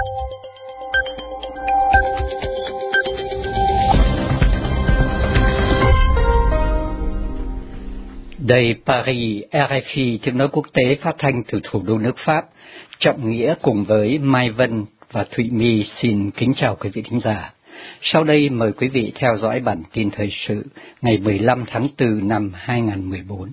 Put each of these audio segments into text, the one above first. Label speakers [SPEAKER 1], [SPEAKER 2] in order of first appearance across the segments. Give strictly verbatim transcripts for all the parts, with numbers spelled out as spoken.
[SPEAKER 1] Đây Paris, rờ ép i tiếng nói quốc tế phát thanh từ thủ đô nước Pháp. Trọng Nghĩa cùng với Mai Vân và Thụy My xin kính chào quý vị thính giả. Sau đây mời quý vị theo dõi bản tin thời sự ngày mười lăm tháng tư năm hai nghìn không trăm mười bốn.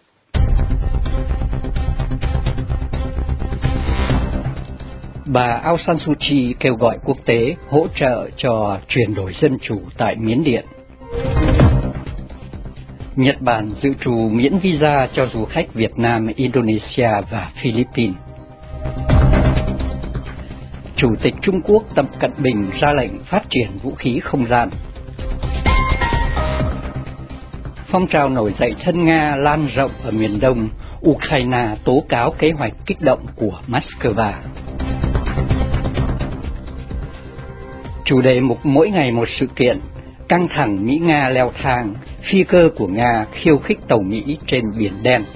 [SPEAKER 1] Bà Aung San Suu Kyi kêu gọi quốc tế hỗ trợ cho chuyển đổi dân chủ tại Miến Điện. Nhật Bản dự trù miễn visa cho du khách Việt Nam, Indonesia và Philippines. Chủ tịch Trung Quốc Tập Cận Bình ra lệnh phát triển vũ khí không gian. Phong trào nổi dậy thân Nga lan rộng ở miền Đông, Ukraine tố cáo kế hoạch kích động của Moscow. Chủ đề mục mỗi ngày một sự kiện, căng thẳng Mỹ-Nga leo thang, phi cơ của Nga khiêu khích tàu Mỹ trên Biển Đen.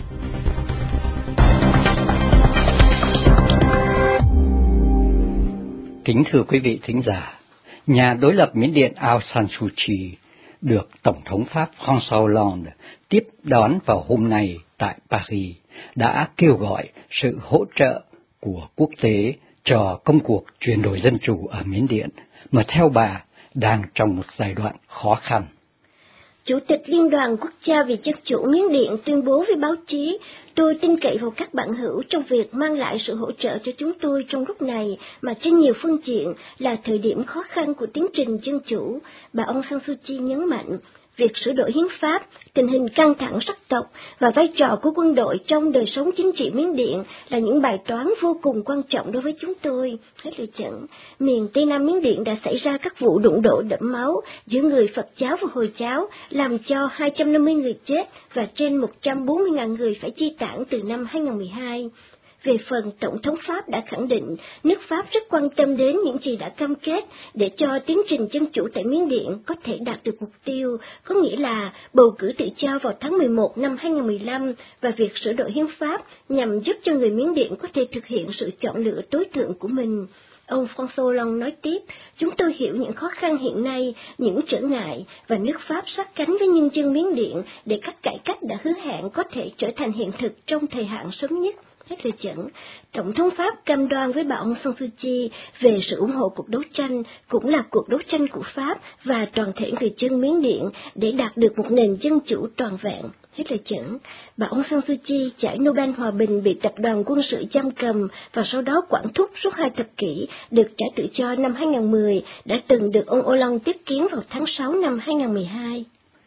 [SPEAKER 1] Kính thưa quý vị thính giả, nhà đối lập Miến Điện Aung San Suu Kyi được Tổng thống Pháp François Hollande tiếp đón vào hôm nay tại Paris đã kêu gọi sự hỗ trợ của quốc tế cho công cuộc chuyển đổi dân chủ ở Miến Điện, mà theo bà đang trong một giai đoạn khó khăn.
[SPEAKER 2] Chủ tịch Liên đoàn Quốc gia vì Dân chủ Miến Điện tuyên bố với báo chí, tôi tin cậy vào các bạn hữu trong việc mang lại sự hỗ trợ cho chúng tôi trong lúc này mà trên nhiều phương diện là thời điểm khó khăn của tiến trình dân chủ. Bà Aung San Suu Kyi nhấn mạnh, việc sửa đổi hiến pháp, tình hình căng thẳng sắc tộc và vai trò của quân đội trong đời sống chính trị Miến Điện là những bài toán vô cùng quan trọng đối với chúng tôi. Hết lời dẫn, miền Tây Nam Miến Điện đã xảy ra các vụ đụng độ đẫm máu giữa người Phật giáo và Hồi giáo, làm cho hai trăm năm mươi người chết và trên một trăm bốn mươi nghìn người phải di tản từ năm hai nghìn không trăm mười hai. Về phần, Tổng thống Pháp đã khẳng định nước Pháp rất quan tâm đến những gì đã cam kết để cho tiến trình dân chủ tại Miến Điện có thể đạt được mục tiêu, có nghĩa là bầu cử tự do vào tháng mười một năm hai nghìn không trăm mười lăm và việc sửa đổi hiến pháp nhằm giúp cho người Miến Điện có thể thực hiện sự chọn lựa tối thượng của mình. Ông François Hollande nói tiếp, chúng tôi hiểu những khó khăn hiện nay, những trở ngại, và nước Pháp sát cánh với nhân dân Miến Điện để các cải cách đã hứa hẹn có thể trở thành hiện thực trong thời hạn sớm nhất. Hết lời dẫn, Tổng thống Pháp cam đoan với bà Aung San Suu Kyi về sự ủng hộ cuộc đấu tranh, cũng là cuộc đấu tranh của Pháp và toàn thể người dân Miến Điện để đạt được một nền dân chủ toàn vẹn. Hết lời dẫn, bà Aung San Suu Kyi giải Nobel Hòa Bình bị tập đoàn quân sự giam cầm và sau đó quản thúc suốt hai thập kỷ, được trả tự do năm hai nghìn không trăm mười, đã từng được ông Hollande tiếp kiến vào tháng sáu năm hai nghìn không trăm mười hai.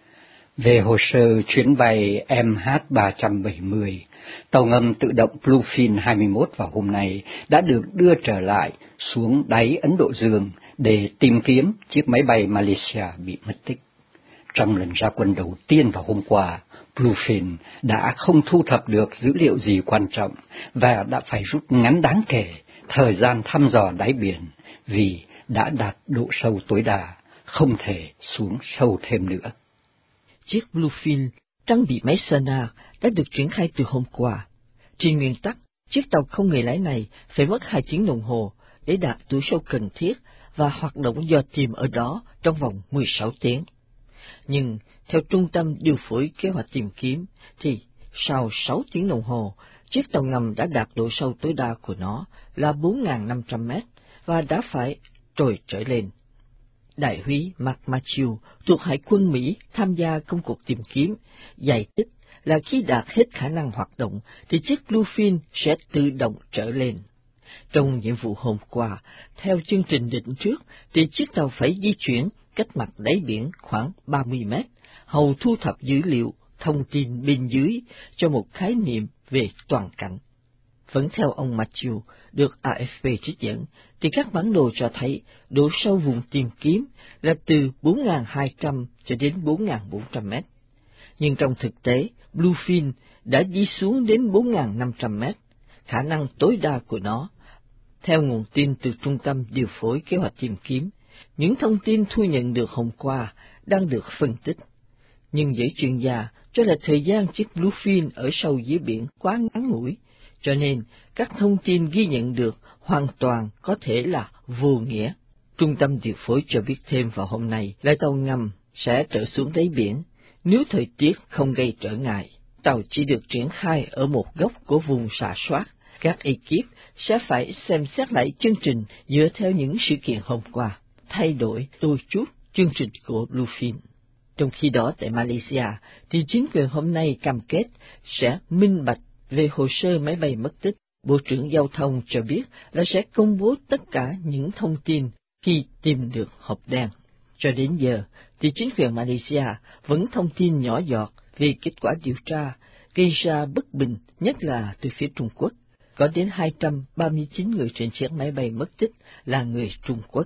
[SPEAKER 1] Về hồ sơ chuyến bay M H ba trăm bảy mươi, tàu ngầm tự động Bluefin hai mươi mốt vào hôm nay đã được đưa trở lại xuống đáy Ấn Độ Dương để tìm kiếm chiếc máy bay Malaysia bị mất tích. Trong lần ra quân đầu tiên vào hôm qua, Bluefin đã không thu thập được dữ liệu gì quan trọng và đã phải rút ngắn đáng kể thời gian thăm dò đáy biển vì đã đạt độ sâu tối đa, không thể xuống sâu thêm nữa.
[SPEAKER 3] Chiếc Bluefin trang bị máy sonar đã được triển khai từ hôm qua. Trên nguyên tắc, chiếc tàu không người lái này phải mất hai tiếng đồng hồ để đạt độ sâu cần thiết và hoạt động dò tìm ở đó trong vòng mười sáu tiếng. Nhưng theo Trung tâm điều phối kế hoạch tìm kiếm thì sau sáu tiếng đồng hồ, chiếc tàu ngầm đã đạt độ sâu tối đa của nó là bốn nghìn năm trăm mét và đã phải trồi trở lên. Đại úy Mark Matthew thuộc Hải quân Mỹ tham gia công cuộc tìm kiếm, giải thích là khi đạt hết khả năng hoạt động thì chiếc Bluefin sẽ tự động trở lên. Trong nhiệm vụ hôm qua, theo chương trình định trước thì chiếc tàu phải di chuyển cách mặt đáy biển khoảng ba mươi mét, hầu thu thập dữ liệu, thông tin bên dưới cho một khái niệm về toàn cảnh. Vẫn theo ông Matthew, được A F P trích dẫn, thì các bản đồ cho thấy độ sâu vùng tìm kiếm là từ bốn nghìn hai trăm cho đến bốn nghìn bốn trăm mét. Nhưng trong thực tế, Bluefin đã đi xuống đến bốn nghìn năm trăm mét, khả năng tối đa của nó. Theo nguồn tin từ Trung tâm điều phối kế hoạch tìm kiếm, những thông tin thu nhận được hôm qua đang được phân tích. Nhưng giới chuyên gia cho là thời gian chiếc Bluefin ở sâu dưới biển quá ngắn ngủi, cho nên các thông tin ghi nhận được hoàn toàn có thể là vô nghĩa. Trung tâm điều phối cho biết thêm vào hôm nay là tàu ngầm sẽ trở xuống đáy biển nếu thời tiết không gây trở ngại. Tàu chỉ được triển khai ở một góc của vùng rà soát. Các ekip sẽ phải xem xét lại chương trình dựa theo những sự kiện hôm qua, thay đổi đôi chút chương trình của Bluefin. Trong khi đó tại Malaysia, thì chính quyền hôm nay cam kết sẽ minh bạch về hồ sơ máy bay mất tích. Bộ trưởng Giao thông cho biết là sẽ công bố tất cả những thông tin khi tìm được hộp đen. Cho đến giờ, thì chính quyền Malaysia vẫn thông tin nhỏ giọt về kết quả điều tra, gây ra bất bình, nhất là từ phía Trung Quốc. Có đến hai trăm ba mươi chín người trên chiếc máy bay mất tích là người Trung Quốc.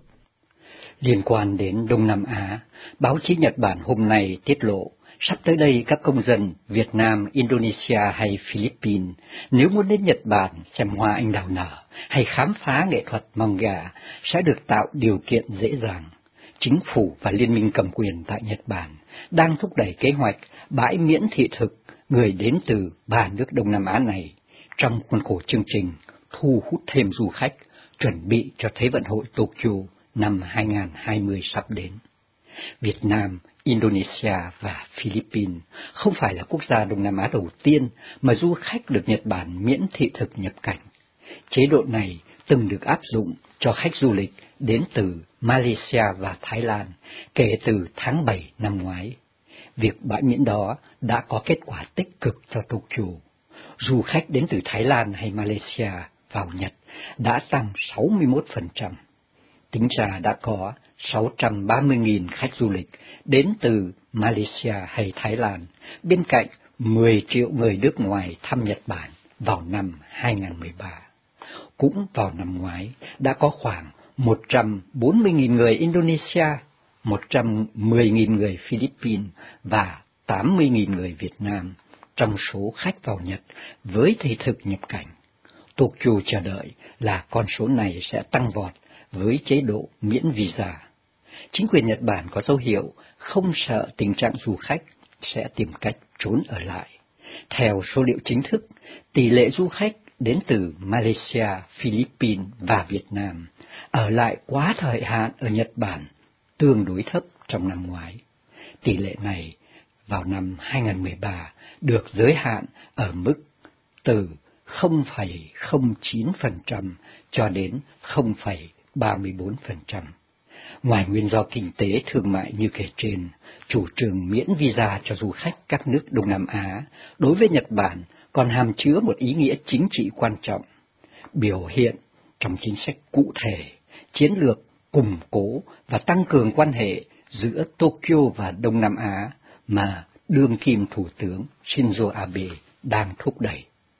[SPEAKER 1] Liên quan đến Đông Nam Á, báo chí Nhật Bản hôm nay tiết lộ, sắp tới đây các công dân Việt Nam, Indonesia hay Philippines nếu muốn đến Nhật Bản xem hoa anh đào nở hay khám phá nghệ thuật manga sẽ được tạo điều kiện dễ dàng. Chính phủ và Liên minh cầm quyền tại Nhật Bản đang thúc đẩy kế hoạch bãi miễn thị thực người đến từ ba nước Đông Nam Á này trong khuôn khổ chương trình thu hút thêm du khách chuẩn bị cho Thế vận hội Tokyo năm hai không hai không sắp đến. Việt Nam, Indonesia và Philippines không phải là quốc gia Đông Nam Á đầu tiên mà du khách được Nhật Bản miễn thị thực nhập cảnh. Chế độ này từng được áp dụng cho khách du lịch đến từ Malaysia và Thái Lan kể từ tháng bảy năm ngoái. Việc bãi miễn đó đã có kết quả tích cực cho Tokyo. Du khách đến từ Thái Lan hay Malaysia vào Nhật đã tăng sáu mươi mốt phần trăm. Tính ra đã có sáu trăm ba mươi nghìn khách du lịch đến từ Malaysia hay Thái Lan, bên cạnh mười triệu người nước ngoài thăm Nhật Bản vào năm hai không một ba. Cũng vào năm ngoái, đã có khoảng một trăm bốn mươi nghìn người Indonesia, một trăm mười nghìn người Philippines và tám mươi nghìn người Việt Nam trong số khách vào Nhật với thị thực nhập cảnh. Tokyo chờ đợi là con số này sẽ tăng vọt với chế độ miễn visa. Chính quyền Nhật Bản có dấu hiệu không sợ tình trạng du khách sẽ tìm cách trốn ở lại. Theo số liệu chính thức, tỷ lệ du khách đến từ Malaysia, Philippines và Việt Nam ở lại quá thời hạn ở Nhật Bản tương đối thấp trong năm ngoái. Tỷ lệ này vào năm hai không một ba được giới hạn ở mức từ không phẩy không chín phần trăm cho đến không phẩy ba mươi bốn phần trăm. Ngoài nguyên do kinh tế thương mại như kể trên, chủ trương miễn visa cho du khách các nước Đông Nam Á đối với Nhật Bản còn hàm chứa một ý nghĩa chính trị quan trọng, biểu hiện trong chính sách cụ thể, chiến lược củng cố và tăng cường quan hệ giữa Tokyo và Đông Nam Á mà đương kim Thủ tướng Shinzo Abe đang thúc đẩy.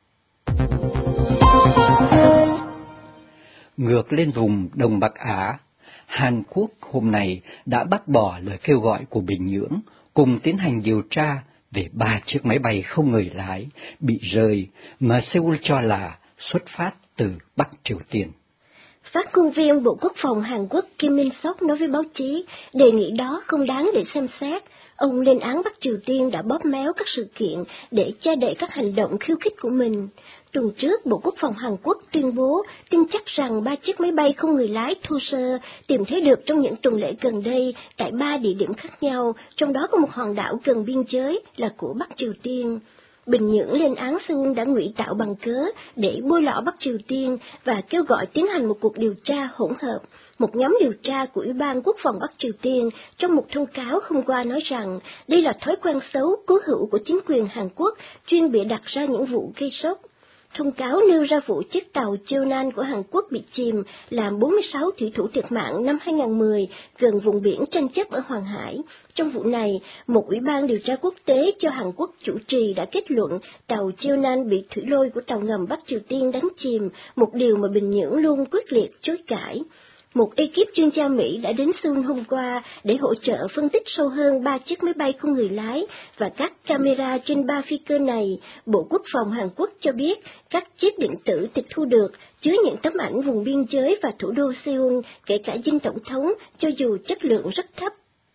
[SPEAKER 1] Ngược lên vùng Đông Bắc Á, Hàn Quốc hôm nay đã bác bỏ lời kêu gọi của Bình Nhưỡng cùng tiến hành điều tra về ba chiếc máy bay không người lái bị rơi mà Seoul cho là xuất phát từ Bắc Triều Tiên.
[SPEAKER 2] Phát ngôn viên Bộ Quốc phòng Hàn Quốc Kim Min-sok nói với báo chí, đề nghị đó không đáng để xem xét. Ông lên án Bắc Triều Tiên đã bóp méo các sự kiện để che đậy các hành động khiêu khích của mình. Tuần trước, Bộ Quốc phòng Hàn Quốc tuyên bố tin chắc rằng ba chiếc máy bay không người lái thô sơ tìm thấy được trong những tuần lễ gần đây tại ba địa điểm khác nhau, trong đó có một hòn đảo gần biên giới là của Bắc Triều Tiên. Bình Nhưỡng lên án Seoul đã ngụy tạo bằng cớ để bôi lọ Bắc Triều Tiên và kêu gọi tiến hành một cuộc điều tra hỗn hợp. Một nhóm điều tra của Ủy ban Quốc phòng Bắc Triều Tiên trong một thông cáo hôm qua nói rằng đây là thói quen xấu cố hữu của chính quyền Hàn Quốc chuyên bịa đặt ra những vụ gây sốc. Thông cáo nêu ra vụ chiếc tàu Cheonan của Hàn Quốc bị chìm, làm bốn mươi sáu thủy thủ thiệt mạng năm hai không một không gần vùng biển tranh chấp ở Hoàng Hải. Trong vụ này, một ủy ban điều tra quốc tế do Hàn Quốc chủ trì đã kết luận tàu Cheonan bị thủy lôi của tàu ngầm Bắc Triều Tiên đánh chìm, một điều mà Bình Nhưỡng luôn quyết liệt chối cãi. Một ekip chuyên gia Mỹ đã đến Seoul hôm qua để hỗ trợ phân tích sâu hơn ba chiếc máy bay không người lái và các camera trên ba phi cơ này. Bộ Quốc phòng Hàn Quốc cho biết các chip điện tử tịch thu được chứa những tấm ảnh vùng biên giới và thủ đô Seoul, kể cả dinh tổng thống, cho dù chất lượng rất thấp.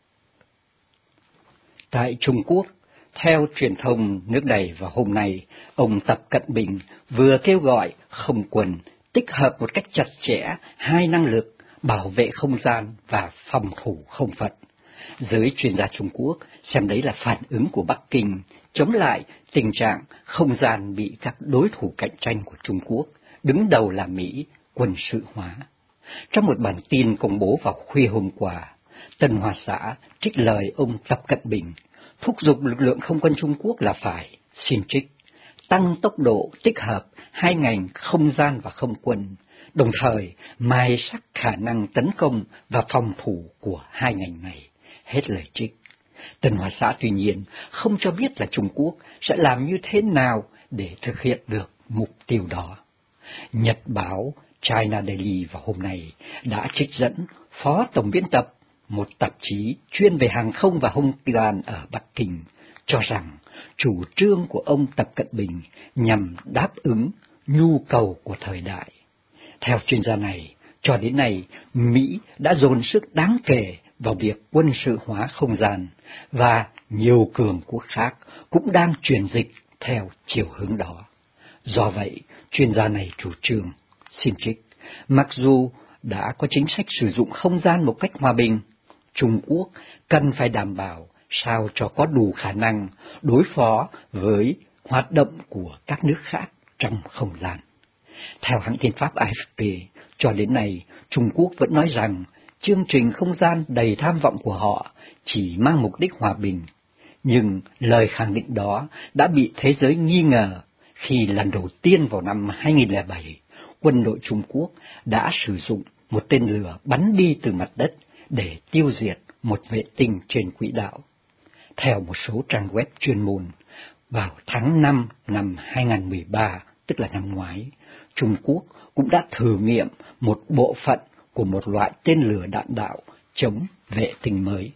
[SPEAKER 1] Tại Trung Quốc, theo truyền thông nước này vào hôm nay, ông Tập Cận Bình vừa kêu gọi không quân tích hợp một cách chặt chẽ hai năng lực bảo vệ không gian và phòng thủ không phận. Giới chuyên gia Trung Quốc xem đấy là phản ứng của Bắc Kinh chống lại tình trạng không gian bị các đối thủ cạnh tranh của Trung Quốc, đứng đầu là Mỹ, quân sự hóa. Trong một bản tin công bố vào khuya hôm qua, Tân Hoa Xã trích lời ông Tập Cận Bình, thúc giục lực lượng không quân Trung Quốc là phải, xin trích, tăng tốc độ tích hợp hai ngành không gian và không quân, đồng thời mai sắc khả năng tấn công và phòng thủ của hai ngành này. Hết lời trích. Tân Hoa Xã tuy nhiên không cho biết là Trung Quốc sẽ làm như thế nào để thực hiện được mục tiêu đó. Nhật báo China Daily vào hôm nay đã trích dẫn Phó Tổng biên tập một tạp chí chuyên về hàng không và không gian ở Bắc Kinh, cho rằng chủ trương của ông Tập Cận Bình nhằm đáp ứng nhu cầu của thời đại. Theo chuyên gia này, cho đến nay, Mỹ đã dồn sức đáng kể vào việc quân sự hóa không gian, và nhiều cường quốc khác cũng đang chuyển dịch theo chiều hướng đó. Do vậy, chuyên gia này chủ trương, xin trích, mặc dù đã có chính sách sử dụng không gian một cách hòa bình, Trung Quốc cần phải đảm bảo sao cho có đủ khả năng đối phó với hoạt động của các nước khác trong không gian. Theo hãng tin Pháp A F P, cho đến nay, Trung Quốc vẫn nói rằng chương trình không gian đầy tham vọng của họ chỉ mang mục đích hòa bình, nhưng lời khẳng định đó đã bị thế giới nghi ngờ khi lần đầu tiên vào năm hai nghìn lẻ bảy, quân đội Trung Quốc đã sử dụng một tên lửa bắn đi từ mặt đất để tiêu diệt một vệ tinh trên quỹ đạo. Theo một số trang web chuyên môn, vào tháng năm năm hai nghìn mười ba, tức là năm ngoái, Trung Quốc cũng đã thử nghiệm một bộ phận của một loại tên lửa đạn đạo chống vệ tinh mới.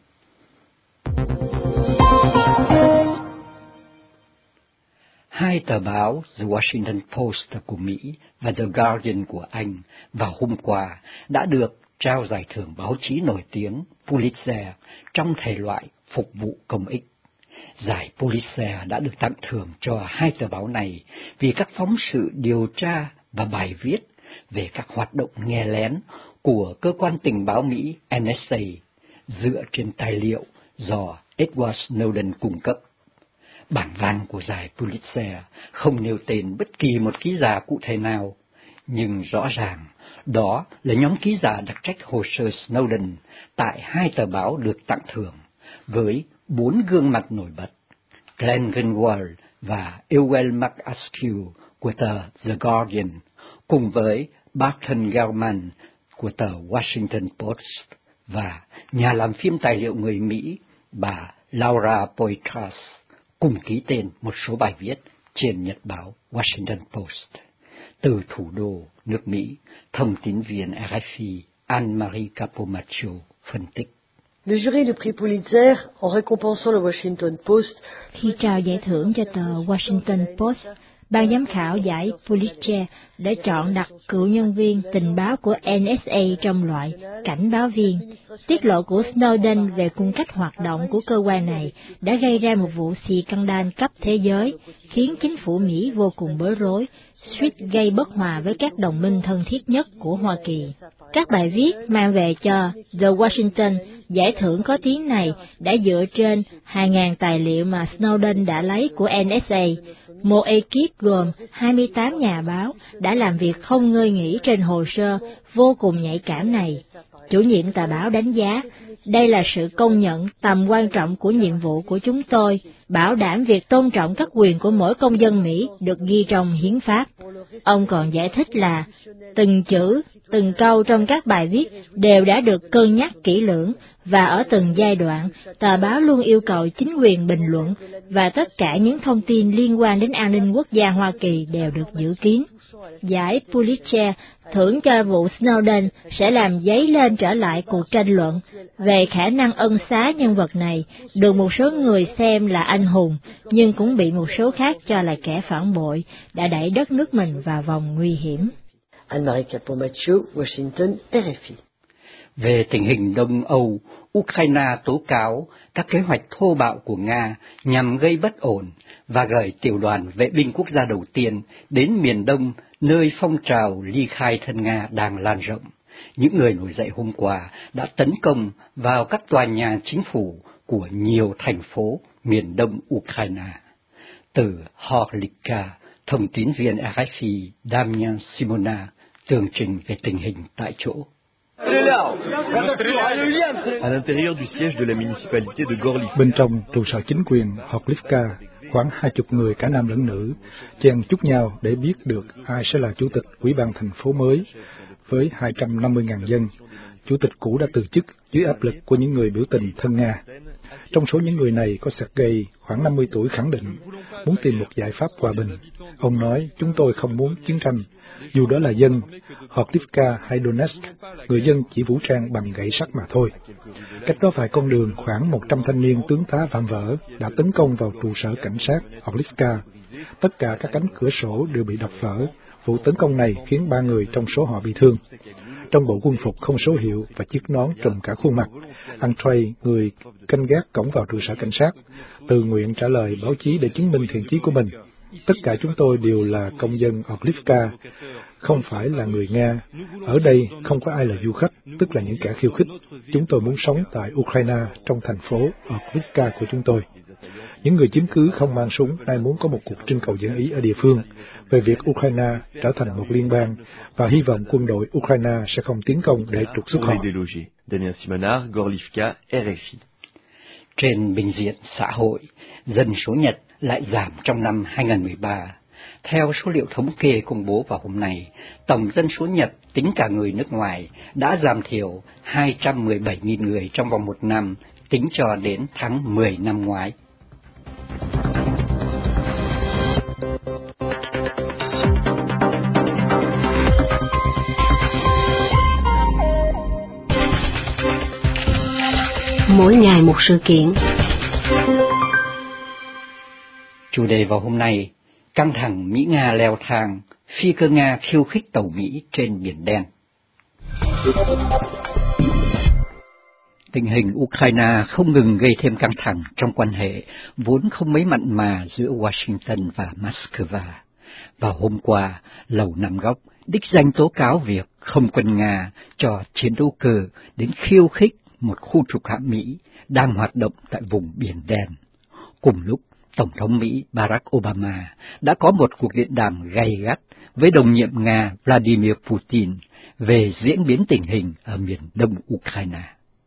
[SPEAKER 1] Hai tờ báo The Washington Post của Mỹ và The Guardian của Anh vào hôm qua đã được trao giải thưởng báo chí nổi tiếng Pulitzer trong thể loại phục vụ công ích. Giải Pulitzer đã được tặng thưởng cho hai tờ báo này vì các phóng sự điều tra và bài viết về các hoạt động nghe lén của cơ quan tình báo Mỹ N S A dựa trên tài liệu do Edward Snowden cung cấp. Bảng vàng của giải Pulitzer không nêu tên bất kỳ một ký giả cụ thể nào, nhưng rõ ràng đó là nhóm ký giả đặc trách hồ sơ Snowden tại hai tờ báo được tặng thưởng, với bốn gương mặt nổi bật: Glenn Greenwald và Ewell McAskill của tờ The Guardian, cùng với Barton Gellman của tờ Washington Post và nhà làm phim tài liệu người Mỹ bà Laura Poitras, cùng ký tên một số bài viết trên nhật báo Washington Post. Từ thủ đô nước Mỹ, thông tín viên R F I Anne-Marie Capomacho phân tích.
[SPEAKER 4] Le jury du prix Pulitzer, en récompensant le Washington Post,
[SPEAKER 5] khi trao giải thưởng cho tờ Washington Post, ban giám khảo giải Pulitzer đã chọn đặt cựu nhân viên tình báo của N S A trong loại cảnh báo viên. Tiết lộ của Snowden về cung cách hoạt động của cơ quan này đã gây ra một vụ scandal cấp thế giới, khiến chính phủ Mỹ vô cùng bối rối, suýt gây bất hòa với các đồng minh thân thiết nhất của Hoa Kỳ. Các bài viết mang về cho The Washington giải thưởng có tiếng này đã dựa trên hai nghìn tài liệu mà Snowden đã lấy của N S A. Một ekip gồm hai mươi tám nhà báo đã làm việc không ngơi nghỉ trên hồ sơ vô cùng nhạy cảm này. Chủ nhiệm tờ báo đánh giá, đây là sự công nhận tầm quan trọng của nhiệm vụ của chúng tôi, bảo đảm việc tôn trọng các quyền của mỗi công dân Mỹ được ghi trong hiến pháp. Ông còn giải thích là từng chữ, từng câu trong các bài viết đều đã được cân nhắc kỹ lưỡng, và ở từng giai đoạn, tờ báo luôn yêu cầu chính quyền bình luận, và tất cả những thông tin liên quan đến an ninh quốc gia Hoa Kỳ đều được giữ kín. Giải Pulitzer thưởng cho vụ Snowden sẽ làm dấy lên trở lại cuộc tranh luận về khả năng ân xá nhân vật này, được một số người xem là anh hùng, nhưng cũng bị một số khác cho là kẻ phản bội, đã đẩy đất nước mình vào vòng nguy hiểm.
[SPEAKER 4] Anne-Marie Capomacho, Washington, R F I.
[SPEAKER 1] Về tình hình Đông Âu, Ukraine tố cáo các kế hoạch thô bạo của Nga nhằm gây bất ổn và gửi tiểu đoàn vệ binh quốc gia đầu tiên đến miền Đông, nơi phong trào ly khai thân Nga đang lan rộng. những người nổi dậy hôm qua đã tấn công vào các tòa nhà chính phủ của nhiều thành phố miền đông Ukraine. Từ Horlivka, thông tín viên rờ ép i Damian Simona tường trình về tình hình tại chỗ.
[SPEAKER 6] Bên trong trụ sở chính quyền Horlivka, khoảng hai chục người cả nam lẫn nữ chen chúc nhau để biết được ai sẽ là chủ tịch ủy ban thành phố mới với hai trăm năm mươi nghìn dân. Chủ tịch cũ đã từ chức dưới áp lực của những người biểu tình thân Nga. Trong số những người này có Sergei, khoảng năm mươi tuổi, khẳng định muốn tìm một giải pháp hòa bình. Ông nói, chúng tôi không muốn chiến tranh, dù đó là dân, Horlivka hay Donetsk, người dân chỉ vũ trang bằng gậy sắt mà thôi. Cách đó vài con đường, khoảng một trăm thanh niên tướng tá vạm vỡ đã tấn công vào trụ sở cảnh sát Horlivka. Tất cả các cánh cửa sổ đều bị đập vỡ. Vụ tấn công này khiến ba người trong số họ bị thương. Trong bộ quân phục không số hiệu và chiếc nón trùm cả khuôn mặt, Andrei, người canh gác cổng vào trụ sở cảnh sát, tự nguyện trả lời báo chí để chứng minh thiện chí của mình. Tất cả chúng tôi đều là công dân Horlivka, không phải là người Nga. Ở đây không có ai là du khách, tức là những kẻ khiêu khích. Chúng tôi muốn sống tại Ukraine, trong thành phố Horlivka của chúng tôi. Những người chiếm cứ không mang súng nay muốn có một cuộc trưng cầu dân Ý ở địa phương về việc Ukraine trở thành một liên bang và hy vọng quân đội Ukraine sẽ không tiến công để trục xuất họ.
[SPEAKER 1] Trên bình diện xã hội, dân số Nhật lại giảm trong năm hai không một ba. Theo số liệu thống kê công bố vào hôm nay, tổng dân số Nhật tính cả người nước ngoài đã giảm thiểu hai trăm mười bảy nghìn người trong vòng một năm, tính cho đến tháng mười năm ngoái.
[SPEAKER 2] Mỗi ngày một sự kiện.
[SPEAKER 1] Chủ đề vào hôm nay, căng thẳng Mỹ-Nga leo thang, phi cơ Nga khiêu khích tàu Mỹ trên Biển Đen. Tình hình Ukraine không ngừng gây thêm căng thẳng trong quan hệ vốn không mấy mặn mà giữa Washington và Moscow. Vào hôm qua, Lầu Năm Góc đích danh tố cáo việc không quân Nga cho chiến đấu cơ đến khiêu khích một khu trục hạm Mỹ đang hoạt động tại vùng Biển Đen. Cùng lúc, Tổng thống Mỹ Barack Obama đã có một cuộc điện đàm gay gắt với đồng nhiệm Nga Vladimir Putin về diễn biến tình hình ở miền đông Ukraine.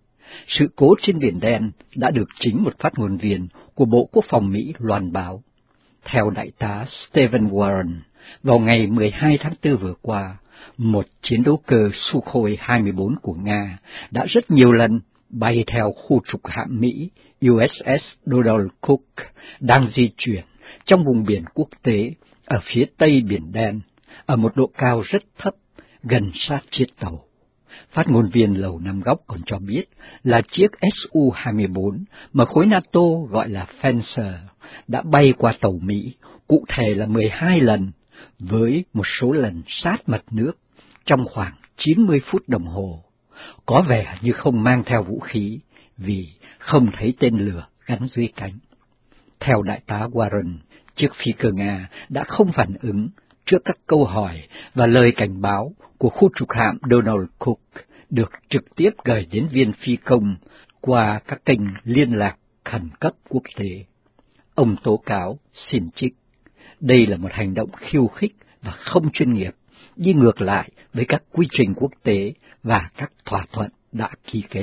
[SPEAKER 1] Sự cố trên Biển Đen đã được chính một phát ngôn viên của Bộ Quốc phòng Mỹ loan báo. Theo đại tá Stephen Warren, vào ngày mười hai tháng tư vừa qua, một chiến đấu cơ Sukhoi hai mươi bốn của Nga đã rất nhiều lần bay theo khu trục hạm Mỹ u ét ét Donald Cook đang di chuyển trong vùng biển quốc tế ở phía tây Biển Đen, ở một độ cao rất thấp, gần sát chiếc tàu. Phát ngôn viên Lầu Năm Góc còn cho biết là chiếc Su hai mươi bốn mà khối NATO gọi là Fencer đã bay qua tàu Mỹ, cụ thể là mười hai lần, với một số lần sát mặt nước trong khoảng chín mươi phút đồng hồ. Có vẻ như không mang theo vũ khí vì không thấy tên lửa gắn dưới cánh. Theo đại tá Warren, chiếc phi cơ Nga đã không phản ứng trước các câu hỏi và lời cảnh báo của khu trục hạm Donald Cook được trực tiếp gửi đến viên phi công qua các kênh liên lạc khẩn cấp quốc tế. Ông tố cáo, xin trích, đây là một hành động khiêu khích và không chuyên nghiệp, đi ngược lại với các quy trình quốc tế và các thỏa thuận đã ký kết.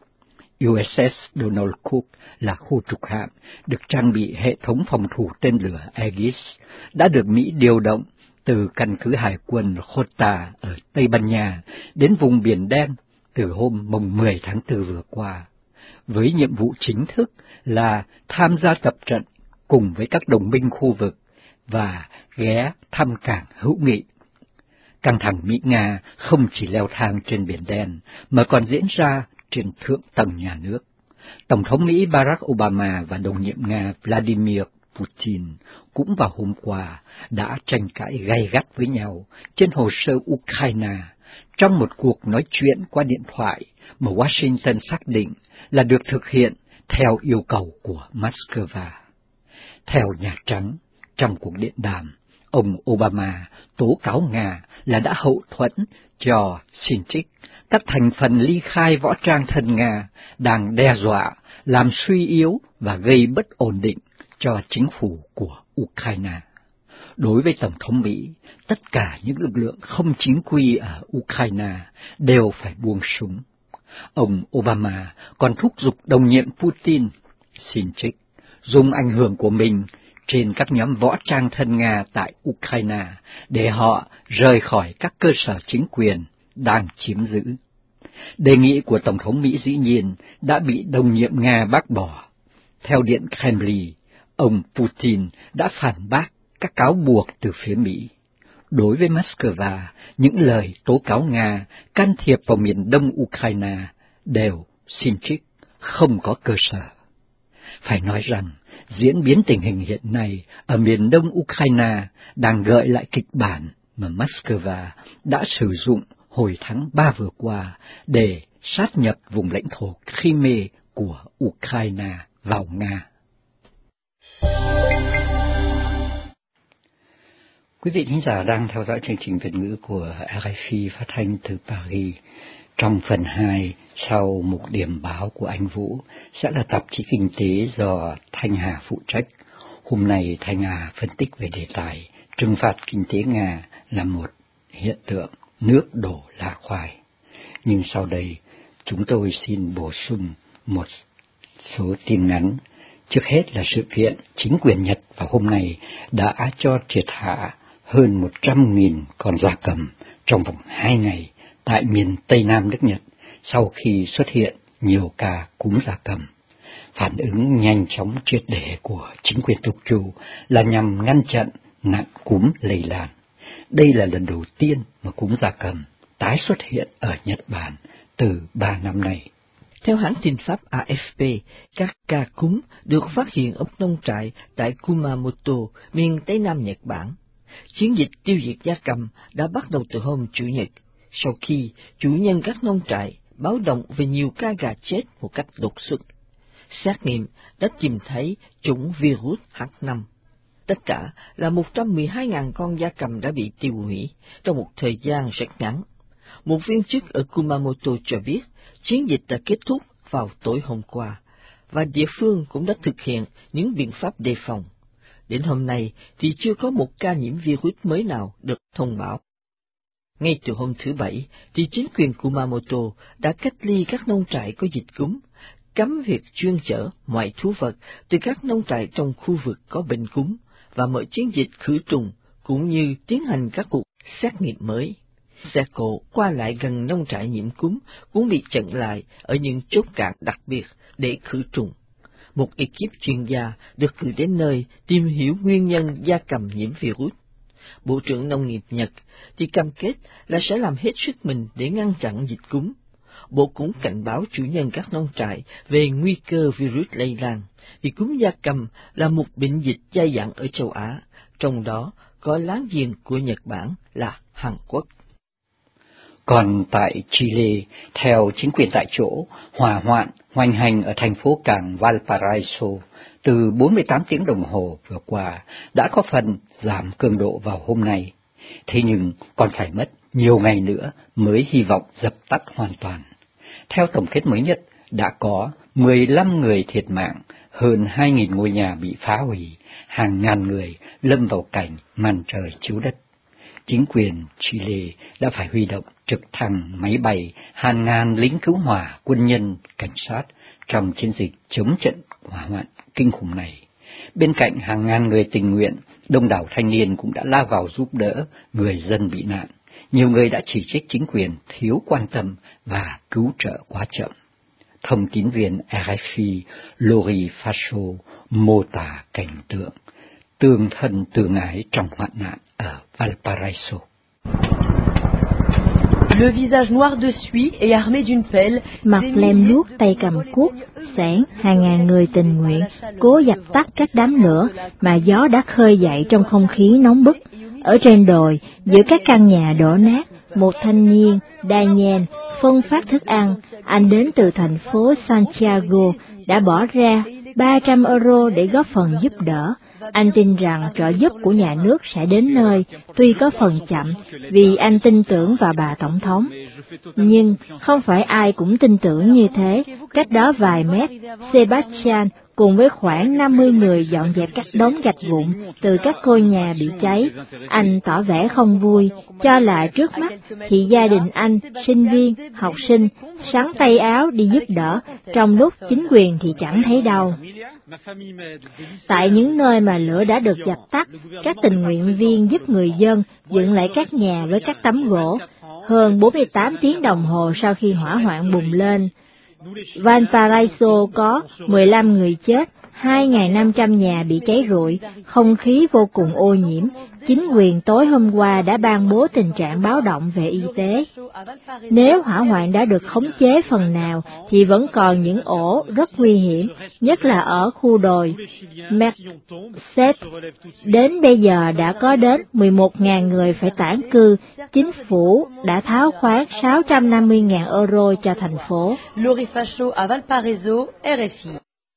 [SPEAKER 1] u ét ét Donald Cook là khu trục hạm được trang bị hệ thống phòng thủ tên lửa Aegis, đã được Mỹ điều động từ căn cứ hải quân Rota ở Tây Ban Nha đến vùng Biển Đen từ hôm mùng mười tháng tư vừa qua, với nhiệm vụ chính thức là tham gia tập trận cùng với các đồng minh khu vực và ghé thăm cảng hữu nghị. Căng thẳng Mỹ-Nga không chỉ leo thang trên Biển Đen mà còn diễn ra trên thượng tầng nhà nước. Tổng thống Mỹ Barack Obama và đồng nhiệm Nga Vladimir Putin cũng vào hôm qua đã tranh cãi gay gắt với nhau trên hồ sơ Ukraine trong một cuộc nói chuyện qua điện thoại mà Washington xác định là được thực hiện theo yêu cầu của Moscow. Theo Nhà Trắng, trong cuộc điện đàm, ông Obama tố cáo Nga là đã hậu thuẫn cho Sinchik, các thành phần ly khai võ trang thân Nga đang đe dọa, làm suy yếu và gây bất ổn định cho chính phủ của Ukraine. Đối với Tổng thống Mỹ, tất cả những lực lượng không chính quy ở Ukraine đều phải buông súng. Ông Obama còn thúc giục đồng nhiệm Putin, Sinchik, dùng ảnh hưởng của mình trên các nhóm võ trang thân Nga tại Ukraine để họ rời khỏi các cơ sở chính quyền đang chiếm giữ. Đề nghị của Tổng thống Mỹ dĩ nhiên đã bị đồng nhiệm Nga bác bỏ. Theo Điện Kremlin, ông Putin đã phản bác các cáo buộc từ phía Mỹ. Đối với Moscow, những lời tố cáo Nga can thiệp vào miền đông Ukraine đều Sinchik không có cơ sở. Phải nói rằng, diễn biến tình hình hiện nay ở miền đông Ukraine đang gợi lại kịch bản mà Moscow đã sử dụng hồi tháng ba vừa qua để sát nhập vùng lãnh thổ Crimea của Ukraine vào Nga. Quý vị thính giả đang theo dõi chương trình Việt ngữ của rờ ép i phát thanh từ Paris. Trong phần hai, sau mục điểm báo của anh Vũ, sẽ là tạp chí kinh tế do Thanh Hà phụ trách. Hôm nay Thanh Hà phân tích về đề tài trừng phạt kinh tế Nga là một hiện tượng nước đổ lá khoai. Nhưng sau đây, chúng tôi xin bổ sung một số tin ngắn. Trước hết là sự kiện chính quyền Nhật vào hôm nay đã cho triệt hạ hơn một trăm nghìn con gia cầm trong vòng hai ngày tại miền Tây Nam nước Nhật sau khi xuất hiện nhiều ca cúm gia cầm. Phản ứng nhanh chóng triệt để của chính quyền Tokyo là nhằm ngăn chặn nạn cúm lây lan. Đây là lần đầu tiên mà cúm gia cầm tái xuất hiện ở Nhật Bản từ ba năm nay.
[SPEAKER 3] Theo hãng tin Pháp a ép pê, các ca cúm được phát hiện ở nông trại tại Kumamoto, miền Tây Nam Nhật Bản. Chiến dịch tiêu diệt gia cầm đã bắt đầu từ hôm Chủ nhật, sau khi chủ nhân các nông trại báo động về nhiều ca gà chết một cách đột xuất. Xét nghiệm đã tìm thấy chủng virus H năm. Tất cả là một trăm mười hai nghìn con gia cầm đã bị tiêu hủy trong một thời gian rất ngắn. Một viên chức ở Kumamoto cho biết chiến dịch đã kết thúc vào tối hôm qua, và địa phương cũng đã thực hiện những biện pháp đề phòng. Đến hôm nay thì chưa có một ca nhiễm virus mới nào được thông báo. Ngay từ hôm thứ Bảy, thì chính quyền Kumamoto đã cách ly các nông trại có dịch cúm, cấm việc chuyên chở mọi thú vật từ các nông trại trong khu vực có bệnh cúm và mở chiến dịch khử trùng, cũng như tiến hành các cuộc xét nghiệm mới. Xe cộ qua lại gần nông trại nhiễm cúm cũng bị chặn lại ở những chốt cản đặc biệt để khử trùng. Một ekip chuyên gia được cử đến nơi tìm hiểu nguyên nhân gia cầm nhiễm virus. Bộ trưởng Nông nghiệp Nhật thì cam kết là sẽ làm hết sức mình để ngăn chặn dịch cúm. Bộ cũng cảnh báo chủ nhân các nông trại về nguy cơ virus lây lan, vì cúm gia cầm là một bệnh dịch dai dẳng ở châu Á, trong đó có láng giềng của Nhật Bản là Hàn Quốc.
[SPEAKER 1] Còn tại Chile, theo chính quyền tại chỗ, hỏa hoạn hoành hành ở thành phố cảng Valparaiso từ bốn mươi tám tiếng đồng hồ vừa qua đã có phần giảm cường độ vào hôm nay. Thế nhưng còn phải mất nhiều ngày nữa mới hy vọng dập tắt hoàn toàn. Theo tổng kết mới nhất, đã có mười lăm người thiệt mạng, hơn hai nghìn ngôi nhà bị phá hủy, hàng ngàn người lâm vào cảnh màn trời chiếu đất. Chính quyền Chile đã phải huy động trực thăng, máy bay, hàng ngàn lính cứu hỏa, quân nhân, cảnh sát trong chiến dịch chống trận hỏa hoạn kinh khủng này. Bên cạnh hàng ngàn người tình nguyện, đông đảo thanh niên cũng đã lao vào giúp đỡ người dân bị nạn. Nhiều người đã chỉ trích chính quyền thiếu quan tâm và cứu trợ quá chậm. Thông tín viên rờ ép i Lori Fascio mô tả cảnh tượng tương thân tương ái trong hoạn nạn ở Valparaiso.
[SPEAKER 4] Le visage noir de suie et armé d'une pelle,
[SPEAKER 5] mặt lem luốc, tay cầm cuốc, xẻng, hàng ngàn người tình nguyện cố dập tắt các đám lửa mà gió đã khơi dậy trong không khí nóng bức. Ở trên đồi, giữa các căn nhà đổ nát, một thanh niên, Daniel, phân phát thức ăn. Anh đến từ thành phố Santiago, đã bỏ ra ba trăm euro để góp phần giúp đỡ. anh tin rằng trợ giúp của nhà nước sẽ đến nơi, tuy có phần chậm, vì anh tin tưởng vào bà Tổng thống. Nhưng không phải ai cũng tin tưởng như thế. Cách đó vài mét, Sebastian cùng với khoảng năm mươi người dọn dẹp các đống gạch vụn từ các ngôi nhà bị cháy. Anh tỏ vẻ không vui, cho là trước mắt thì gia đình anh, sinh viên, học sinh, sắn tay áo đi giúp đỡ, trong lúc chính quyền thì chẳng thấy đâu. Tại những nơi mà lửa đã được dập tắt, các tình nguyện viên giúp người dân dựng lại các nhà với các tấm gỗ. Hơn bốn mươi tám tiếng đồng hồ sau khi hỏa hoạn bùng lên, Valparaiso có mười lăm người chết, hai nghìn năm trăm nhà bị cháy rụi, không khí vô cùng ô nhiễm. Chính quyền tối hôm qua đã ban bố tình trạng báo động về y tế. Nếu hỏa hoạn đã được khống chế phần nào, thì vẫn còn những ổ rất nguy hiểm, nhất là ở khu đồi Merced. Đến bây giờ đã có đến mười một nghìn người phải tản cư. Chính phủ đã tháo khoán sáu trăm năm mươi nghìn euro cho thành phố.
[SPEAKER 4] Lori Facho à Valparaiso, R F I.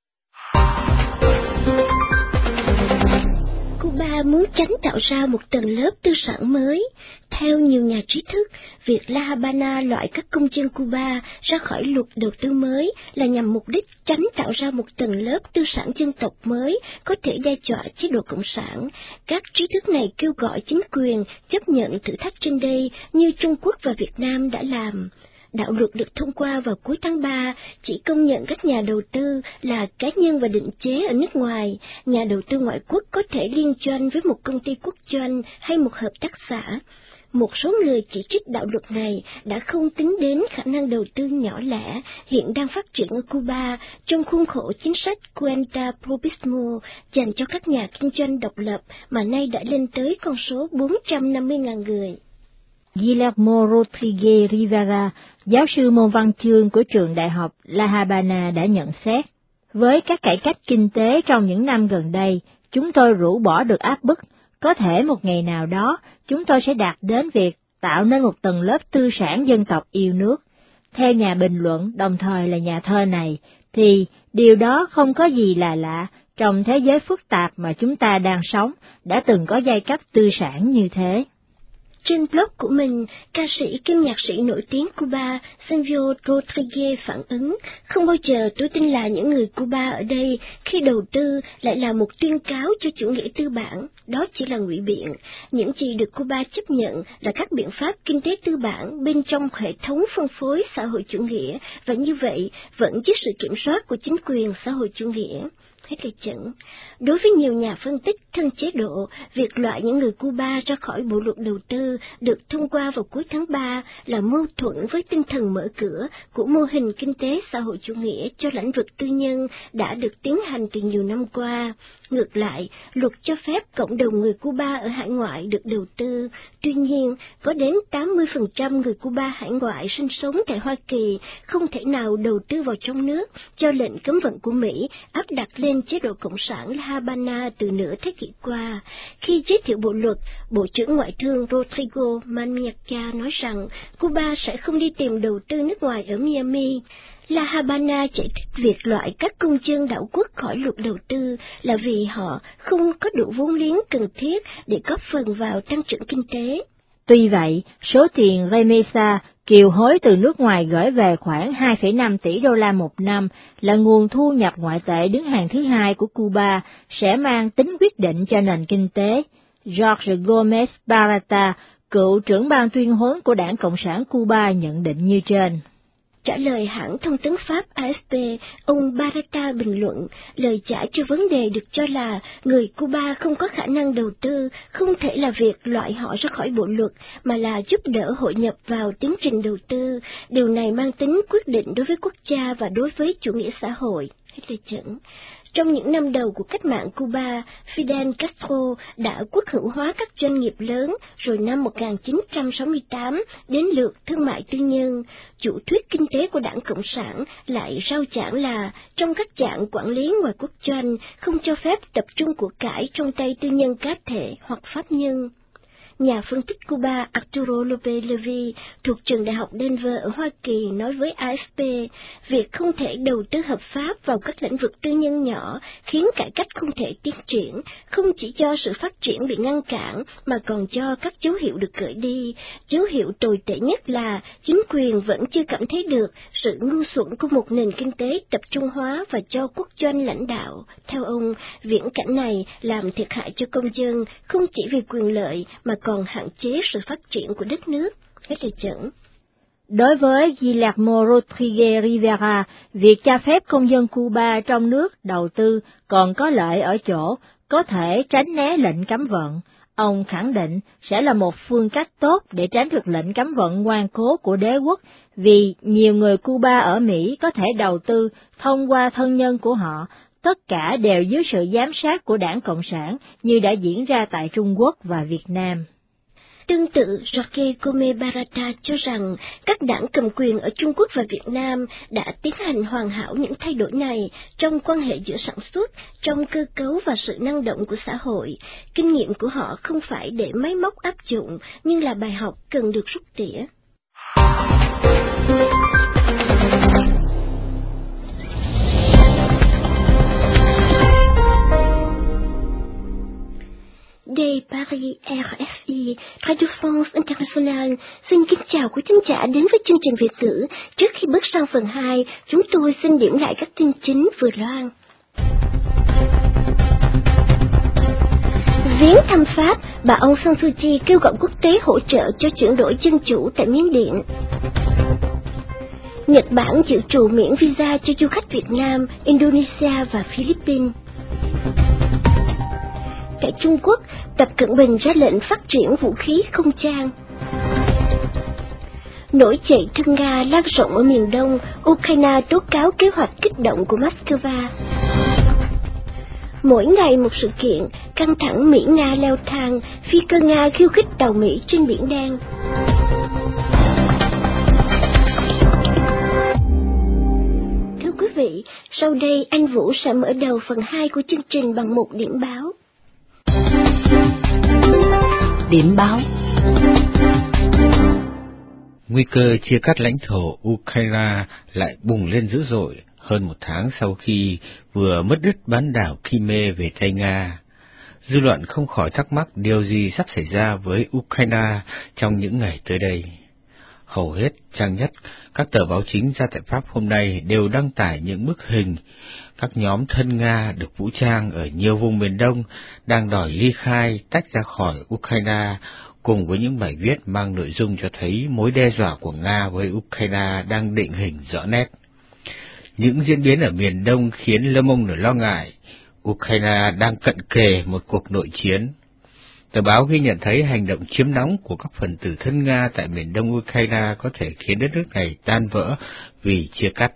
[SPEAKER 2] Cuba muốn tránh tạo ra một tầng lớp tư sản mới. Theo nhiều nhà trí thức, việc La Habana loại các công dân Cuba ra khỏi luật đầu tư mới là nhằm mục đích tránh tạo ra một tầng lớp tư sản dân tộc mới có thể đe dọa chế độ cộng sản. Các trí thức này kêu gọi chính quyền chấp nhận thử thách trên đây như Trung Quốc và Việt Nam đã làm. Đạo luật được thông qua vào cuối tháng ba chỉ công nhận các nhà đầu tư là cá nhân và định chế ở nước ngoài. Nhà đầu tư ngoại quốc có thể liên doanh với một công ty quốc doanh hay một hợp tác xã. Một số người chỉ trích đạo luật này đã không tính đến khả năng đầu tư nhỏ lẻ hiện đang phát triển ở Cuba trong khuôn khổ chính sách Cuenta Pro Pismo dành cho các nhà kinh doanh độc lập mà nay đã lên tới con số bốn trăm năm mươi nghìn người.
[SPEAKER 5] Guillermo Rodriguez Rivera, giáo sư môn văn chương của trường đại học La Habana đã nhận xét, với các cải cách kinh tế trong những năm gần đây, chúng tôi rũ bỏ được áp bức. Có thể một ngày nào đó, chúng tôi sẽ đạt đến việc tạo nên một tầng lớp tư sản dân tộc yêu nước. Theo nhà bình luận, đồng thời là nhà thơ này, thì điều đó không có gì là lạ. Trong thế giới phức tạp mà chúng ta đang sống, đã từng có giai cấp tư sản như thế.
[SPEAKER 2] Trên blog của mình, ca sĩ kiêm nhạc sĩ nổi tiếng Cuba Silvio Rodriguez phản ứng, không bao giờ tôi tin là những người Cuba ở đây khi đầu tư lại là một tuyên cáo cho chủ nghĩa tư bản, đó chỉ là ngụy biện. Những gì được Cuba chấp nhận là các biện pháp kinh tế tư bản bên trong hệ thống phân phối xã hội chủ nghĩa, và như vậy vẫn dưới sự kiểm soát của chính quyền xã hội chủ nghĩa. Hết lời chẩn. Đối với nhiều nhà phân tích thân chế độ, việc loại những người Cuba ra khỏi bộ luật đầu tư được thông qua vào cuối tháng ba là mâu thuẫn với tinh thần mở cửa của mô hình kinh tế xã hội chủ nghĩa cho lĩnh vực tư nhân đã được tiến hành từ nhiều năm qua. Ngược lại, luật cho phép cộng đồng người Cuba ở hải ngoại được đầu tư. Tuy nhiên, có đến tám mươi phần trăm người Cuba hải ngoại sinh sống tại Hoa Kỳ không thể nào đầu tư vào trong nước do lệnh cấm vận của Mỹ áp đặt lên chế độ Cộng sản La Habana từ nửa thế kỷ qua. Khi giới thiệu bộ luật, Bộ trưởng Ngoại thương Rodrigo Manmiaca nói rằng Cuba sẽ không đi tìm đầu tư nước ngoài ở Miami. La Habana giải thích việc loại các công dân đảo quốc khỏi luật đầu tư là vì họ không có đủ vốn liếng cần thiết để góp phần vào tăng trưởng kinh tế.
[SPEAKER 5] Tuy vậy, số tiền remesa kiều hối từ nước ngoài gửi về khoảng hai phẩy năm tỷ đô la một năm là nguồn thu nhập ngoại tệ đứng hàng thứ hai của Cuba sẽ mang tính quyết định cho nền kinh tế. Jorge Gomez Barata, cựu trưởng ban tuyên huấn của Đảng Cộng sản Cuba nhận định như trên.
[SPEAKER 2] Trả lời hãng thông tấn Pháp A F P, ông Barata bình luận, lời giải cho vấn đề được cho là người Cuba không có khả năng đầu tư, không thể là việc loại họ ra khỏi bộ luật, mà là giúp đỡ hội nhập vào tiến trình đầu tư. Điều này mang tính quyết định đối với quốc gia và đối với chủ nghĩa xã hội. Hết lời chẩn. Trong những năm đầu của cách mạng Cuba, Fidel Castro đã quốc hữu hóa các doanh nghiệp lớn, rồi năm một nghìn chín trăm sáu mươi tám đến lượt thương mại tư nhân. Chủ thuyết kinh tế của Đảng Cộng sản lại rao giảng là trong các dạng quản lý ngoài quốc doanh không cho phép tập trung của cải trong tay tư nhân cá thể hoặc pháp nhân. nhà phân tích Cuba Arturo Lopez Levy thuộc trường Đại học Denver ở Hoa Kỳ nói với a ép pê, việc không thể đầu tư hợp pháp vào các lĩnh vực tư nhân nhỏ khiến cải cách không thể tiến triển, không chỉ cho sự phát triển bị ngăn cản mà còn cho các dấu hiệu được gợi đi. Dấu hiệu tồi tệ nhất là chính quyền vẫn chưa cảm thấy được sự ngu xuẩn của một nền kinh tế tập trung hóa và cho quốc doanh lãnh đạo. Theo ông, viễn cảnh này làm thiệt hại cho công dân không chỉ vì quyền lợi mà còn hạn chế sự phát triển của đất nước. Hết lời dẫn.
[SPEAKER 5] Đối với Guillermo Rodriguez Rivera, việc cho phép công dân Cuba trong nước đầu tư còn có lợi ở chỗ có thể tránh né lệnh cấm vận. Ông khẳng định sẽ là một phương cách tốt để tránh được lệnh cấm vận ngoan cố của đế quốc, vì nhiều người Cuba ở Mỹ có thể đầu tư thông qua thân nhân của họ, tất cả đều dưới sự giám sát của Đảng Cộng sản như đã diễn ra tại Trung Quốc và Việt Nam.
[SPEAKER 2] Tương tự, Jorge Gomez Barata cho rằng các đảng cầm quyền ở Trung Quốc và Việt Nam đã tiến hành hoàn hảo những thay đổi này trong quan hệ giữa sản xuất, trong cơ cấu và sự năng động của xã hội. Kinh nghiệm của họ không phải để máy móc áp dụng, nhưng là bài học cần được rút tỉa. De Paris R F I, Radio France International, xin kính chào quý thính giả đến với chương trình Việt ngữ. Trước khi bước sang phần hai, chúng tôi xin điểm lại các tin chính vừa loan. Viếng thăm Pháp, bà Aung San Suu Kyi kêu gọi quốc tế hỗ trợ cho chuyển đổi dân chủ tại Miến Điện. Nhật Bản dự trù miễn visa cho du khách Việt Nam, Indonesia và Philippines. Tại Trung Quốc, Tập Cận Bình ra lệnh phát triển vũ khí không trang. Nổi chạy thân Nga lan rộng ở miền Đông, Ukraine tố cáo kế hoạch kích động của Moscow. Mỗi ngày một sự kiện, căng thẳng Mỹ-Nga leo thang, phi cơ Nga khiêu khích tàu Mỹ trên Biển Đen. Thưa quý vị, sau đây anh Vũ sẽ mở đầu phần hai của chương trình bằng một điểm báo.
[SPEAKER 7] Điểm báo.
[SPEAKER 8] Nguy cơ chia cắt lãnh thổ Ukraine lại bùng lên dữ dội hơn một tháng sau khi vừa mất đứt bán đảo Crimea về tay Nga. Dư luận không khỏi thắc mắc điều gì sắp xảy ra với Ukraine trong những ngày tới đây. Hầu hết trang nhất các tờ báo chính ra tại Pháp hôm nay đều đăng tải những bức hình các nhóm thân Nga được vũ trang ở nhiều vùng miền Đông đang đòi ly khai tách ra khỏi Ukraine, cùng với những bài viết mang nội dung cho thấy mối đe dọa của Nga với Ukraine đang định hình rõ nét. Những diễn biến ở miền Đông khiến Le Monde lo ngại Ukraine đang cận kề một cuộc nội chiến. Tờ báo ghi nhận thấy hành động chiếm đóng của các phần tử thân Nga tại miền đông Ukraine có thể khiến đất nước này tan vỡ vì chia cắt.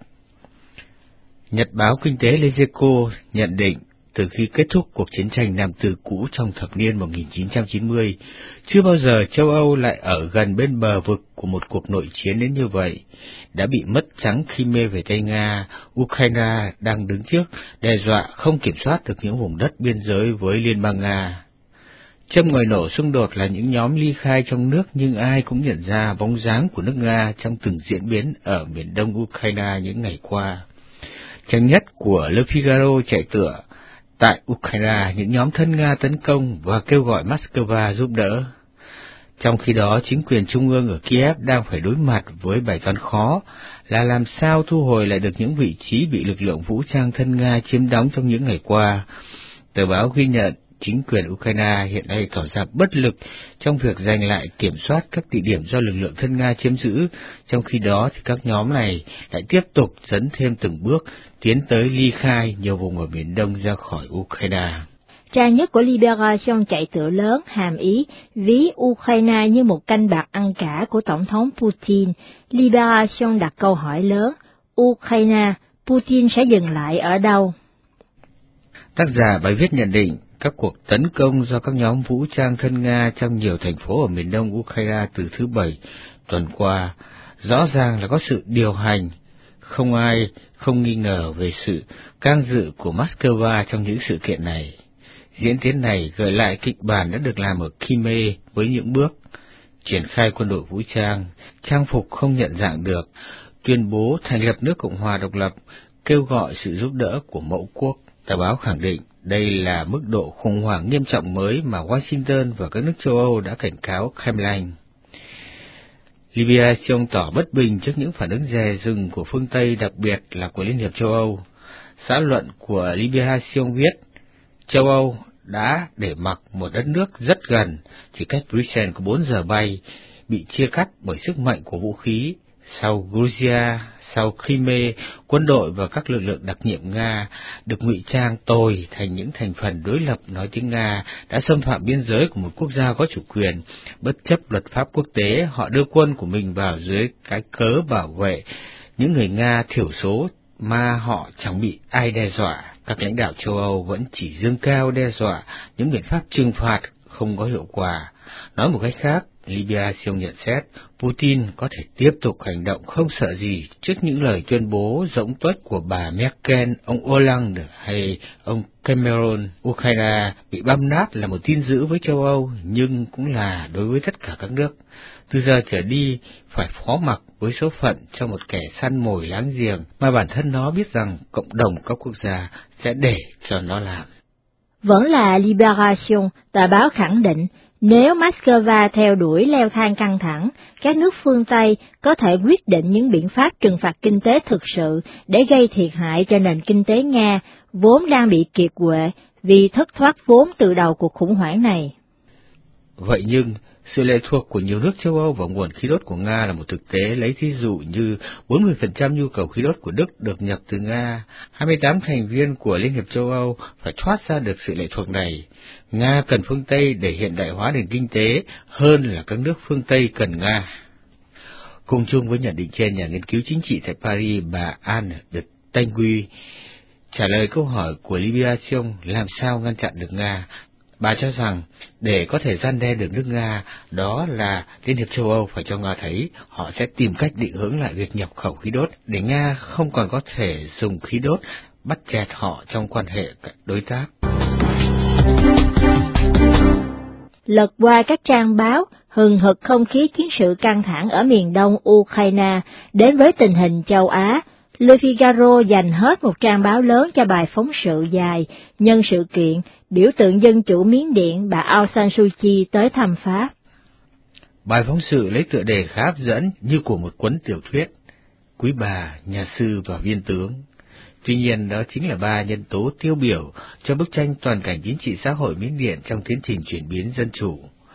[SPEAKER 8] Nhật báo kinh tế Lezeco nhận định từ khi kết thúc cuộc chiến tranh Nam Tư cũ trong thập niên một nghìn chín trăm chín mươi, chưa bao giờ châu Âu lại ở gần bên bờ vực của một cuộc nội chiến đến như vậy. Đã bị mất trắng Crimea về tay Nga, Ukraine đang đứng trước đe dọa không kiểm soát được những vùng đất biên giới với Liên bang Nga. Châm ngòi nổ xung đột là những nhóm ly khai trong nước, nhưng ai cũng nhận ra bóng dáng của nước Nga trong từng diễn biến ở miền đông Ukraine những ngày qua. Trang nhất của Le Figaro chạy tựa, tại Ukraine những nhóm thân Nga tấn công và kêu gọi Moscow giúp đỡ. Trong khi đó, chính quyền trung ương ở Kiev đang phải đối mặt với bài toán khó là làm sao thu hồi lại được những vị trí bị lực lượng vũ trang thân Nga chiếm đóng trong những ngày qua. Tờ báo ghi nhận chính quyền Ukraine hiện nay tỏ ra bất lực trong việc giành lại kiểm soát các địa điểm do lực lượng thân Nga chiếm giữ, trong khi đó thì các nhóm này lại tiếp tục dấn thêm từng bước tiến tới ly khai nhiều vùng ở miền đông ra khỏi Ukraine.
[SPEAKER 5] Trang nhất của Libération chạy tựa lớn hàm ý ví Ukraine như một canh bạc ăn cả của Tổng thống Putin. Libération đặt câu hỏi lớn, Ukraine, Putin sẽ dừng lại ở đâu?
[SPEAKER 8] Tác giả bài viết nhận định, các cuộc tấn công do các nhóm vũ trang thân Nga trong nhiều thành phố ở miền đông Ukraine từ thứ Bảy tuần qua rõ ràng là có sự điều hành, không ai không nghi ngờ về sự can dự của Moscow trong những sự kiện này. Diễn tiến này gợi lại kịch bản đã được làm ở Crimea với những bước triển khai quân đội vũ trang, trang phục không nhận dạng được, tuyên bố thành lập nước Cộng hòa độc lập, kêu gọi sự giúp đỡ của mẫu quốc. Tờ báo khẳng định đây là mức độ khủng hoảng nghiêm trọng mới mà Washington và các nước châu Âu đã cảnh cáo Kremlin. Libération tỏ bất bình trước những phản ứng dè dừng của phương Tây, đặc biệt là của Liên hiệp châu Âu. Xã luận của Libération viết, châu Âu đã để mặc một đất nước rất gần, chỉ cách Bruxelles có bốn giờ bay, bị chia cắt bởi sức mạnh của vũ khí. Sau Georgia, sau Crimea, quân đội và các lực lượng đặc nhiệm Nga được ngụy trang tồi thành những thành phần đối lập nói tiếng Nga đã xâm phạm biên giới của một quốc gia có chủ quyền. Bất chấp luật pháp quốc tế, họ đưa quân của mình vào dưới cái cớ bảo vệ những người Nga thiểu số mà họ chẳng bị ai đe dọa. Các lãnh đạo châu Âu vẫn chỉ dương cao đe dọa những biện pháp trừng phạt không có hiệu quả. Nói một cách khác, Libération nhận xét Putin có thể tiếp tục hành động không sợ gì trước những lời tuyên bố rỗng tuếch của bà Merkel, ông Hollande hay ông Cameron. Ukraine bị băm nát là một tin dữ với châu Âu, nhưng cũng là đối với tất cả các nước. Từ giờ trở đi, phải phó mặc với số phận cho một kẻ săn mồi láng giềng mà bản thân nó biết rằng cộng đồng các quốc gia sẽ để cho nó làm.
[SPEAKER 5] Vẫn là Libération, tờ báo khẳng định, nếu Moscow theo đuổi leo thang căng thẳng, các nước phương Tây có thể quyết định những biện pháp trừng phạt kinh tế thực sự để gây thiệt hại cho nền kinh tế Nga, vốn đang bị kiệt quệ vì thất thoát vốn từ đầu cuộc khủng hoảng này.
[SPEAKER 8] Vậy nhưng, sự lệ thuộc của nhiều nước châu Âu vào nguồn khí đốt của Nga là một thực tế. Lấy thí dụ như bốn mươi phần trăm nhu cầu khí đốt của Đức được nhập từ Nga, hai mươi tám thành viên của Liên hiệp châu Âu phải thoát ra được sự lệ thuộc này. Nga cần phương Tây để hiện đại hóa nền kinh tế hơn là các nước phương Tây cần Nga. Cùng chung với nhận định trên, nhà nghiên cứu chính trị tại Paris, bà Anne de Tanguy trả lời câu hỏi của Libération làm sao ngăn chặn được Nga. Bà cho rằng để có thể răn đe được nước Nga, đó là Liên hiệp châu Âu phải cho Nga thấy họ sẽ tìm cách định hướng lại việc nhập khẩu khí đốt để Nga không còn có thể dùng khí đốt bắt chẹt họ trong quan hệ đối tác.
[SPEAKER 5] Lật qua các trang báo, hừng hực không khí chiến sự căng thẳng ở miền đông Ukraine, đến với tình hình châu Á, Le Figaro dành hết một trang báo lớn cho bài phóng sự dài nhân sự kiện biểu tượng dân chủ Miến Điện bà Aung San Suu Kyi tới thăm Pháp.
[SPEAKER 8] Bài phóng sự lấy tựa đề khá hấp dẫn như của một cuốn tiểu thuyết, Quý bà, nhà sư và viên tướng. Tuy nhiên, đó chính là ba nhân tố tiêu biểu cho bức tranh toàn cảnh chính trị xã hội Miến Điện trong tiến trình chuyển biến dân chủ.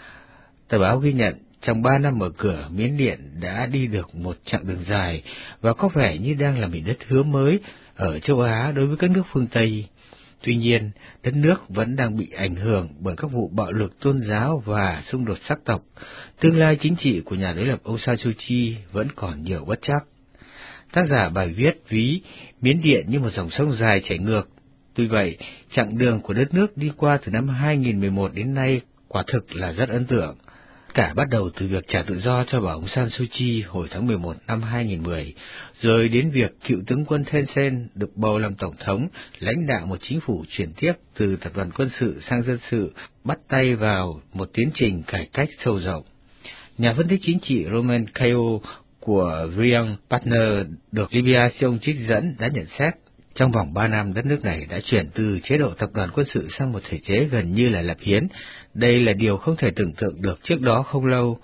[SPEAKER 8] Tờ báo ghi nhận, trong ba năm mở cửa, Miến Điện đã đi được một chặng đường dài và có vẻ như đang là miền đất hứa mới ở châu Á đối với các nước phương Tây. Tuy nhiên, đất nước vẫn đang bị ảnh hưởng bởi các vụ bạo lực tôn giáo và xung đột sắc tộc. Tương lai chính trị của nhà đối lập Aung San Suu Kyi vẫn còn nhiều bất trắc. Tác giả bài viết ví Miến Điện như một dòng sông dài chảy ngược. Tuy vậy, chặng đường của đất nước đi qua từ năm hai nghìn mười một đến nay quả thực là rất ấn tượng. Cả bắt đầu từ việc trả tự do cho bà Aung San Suu Kyi hồi tháng mười một năm hai nghìn mười, rồi đến việc cựu tướng quân Thein Sein được bầu làm tổng thống, lãnh đạo một chính phủ chuyển tiếp từ tập đoàn quân sự sang dân sự, bắt tay vào một tiến trình cải cách sâu rộng. Nhà phân tích chính trị Roman Caio của Brian Partner được Libération trích dẫn đã nhận xét, trong vòng ba năm đất nước này đã chuyển từ chế độ tập đoàn quân sự sang một thể chế gần như là lập hiến. Đây là điều không thể tưởng tượng được trước đó không lâu.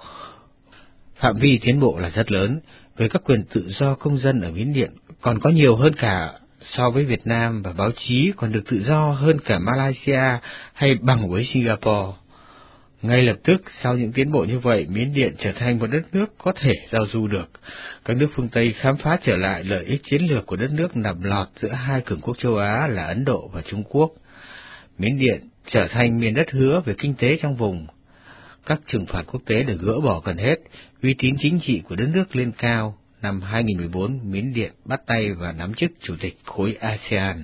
[SPEAKER 8] Phạm vi tiến bộ là rất lớn, về các quyền tự do công dân ở Miến Điện còn có nhiều hơn cả so với Việt Nam, và báo chí còn được tự do hơn cả Malaysia hay bằng với Singapore. Ngay lập tức, sau những tiến bộ như vậy, Miến Điện trở thành một đất nước có thể giao du được. Các nước phương Tây khám phá trở lại lợi ích chiến lược của đất nước nằm lọt giữa hai cường quốc châu Á là Ấn Độ và Trung Quốc. Miến Điện trở thành miền đất hứa về kinh tế trong vùng. Các trừng phạt quốc tế được gỡ bỏ gần hết, uy tín chính trị của đất nước lên cao. Năm hai nghìn mười bốn, Miến Điện bắt tay và nắm chức chủ tịch khối a sê an.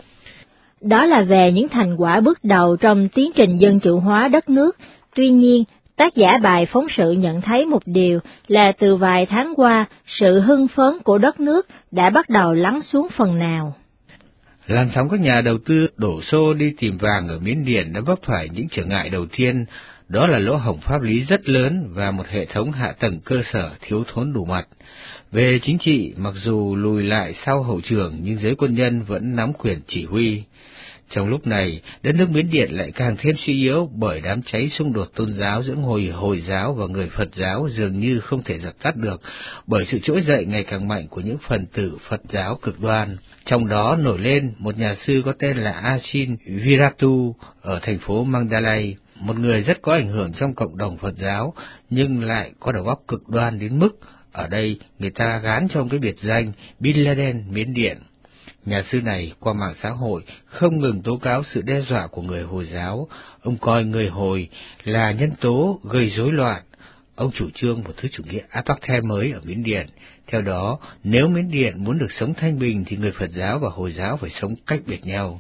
[SPEAKER 5] Đó là về những thành quả bước đầu trong tiến trình dân chủ hóa đất nước. Tuy nhiên, tác giả bài phóng sự nhận thấy một điều là từ vài tháng qua, sự hưng phấn của đất nước đã bắt đầu lắng xuống phần nào.
[SPEAKER 8] Làn sóng các nhà đầu tư đổ xô đi tìm vàng ở Miến Điện đã vấp phải những trở ngại đầu tiên, đó là lỗ hổng pháp lý rất lớn và một hệ thống hạ tầng cơ sở thiếu thốn đủ mặt. Về chính trị, mặc dù lùi lại sau hậu trường nhưng giới quân nhân vẫn nắm quyền chỉ huy. Trong lúc này, đất nước Miến Điện lại càng thêm suy yếu bởi đám cháy xung đột tôn giáo giữa người Hồi giáo và người Phật giáo dường như không thể dập tắt được bởi sự trỗi dậy ngày càng mạnh của những phần tử Phật giáo cực đoan. Trong đó nổi lên một nhà sư có tên là Asin Viratu ở thành phố Mandalay, một người rất có ảnh hưởng trong cộng đồng Phật giáo nhưng lại có đầu óc cực đoan đến mức ở đây người ta gán cho ông cái biệt danh Bin Laden Miến Điện. Nhà sư này qua mạng xã hội không ngừng tố cáo sự đe dọa của người Hồi giáo. Ông coi người Hồi là nhân tố gây rối loạn. Ông chủ trương một thứ chủ nghĩa apartheid mới ở Miến Điện. Theo đó, nếu Miến Điện muốn được sống thanh bình thì người Phật giáo và Hồi giáo phải sống cách biệt nhau.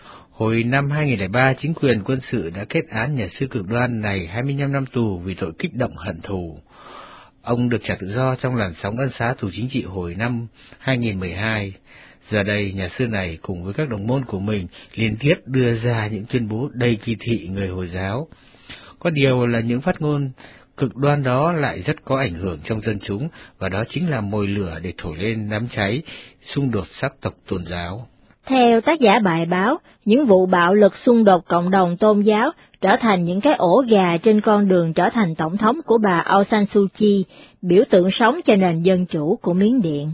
[SPEAKER 8] Hồi năm hai nghìn không trăm lẻ ba, chính quyền quân sự đã kết án nhà sư cực đoan này hai mươi lăm năm tù vì tội kích động hận thù. Ông được trả tự do trong làn sóng ân xá tù chính trị hồi năm hai nghìn không trăm mười hai. Giờ đây, nhà sư này cùng với các đồng môn của mình liên tiếp đưa ra những tuyên bố đầy kỳ thị người Hồi giáo. Có điều là những phát ngôn cực đoan đó lại rất có ảnh hưởng trong dân chúng, và đó chính là mồi lửa để thổi lên đám cháy xung đột sắc tộc tôn giáo.
[SPEAKER 5] Theo tác giả bài báo, những vụ bạo lực xung đột cộng đồng tôn giáo trở thành những cái ổ gà trên con đường trở thành tổng thống của bà Aung San Suu Kyi, biểu tượng sống cho nền dân chủ của Miến Điện.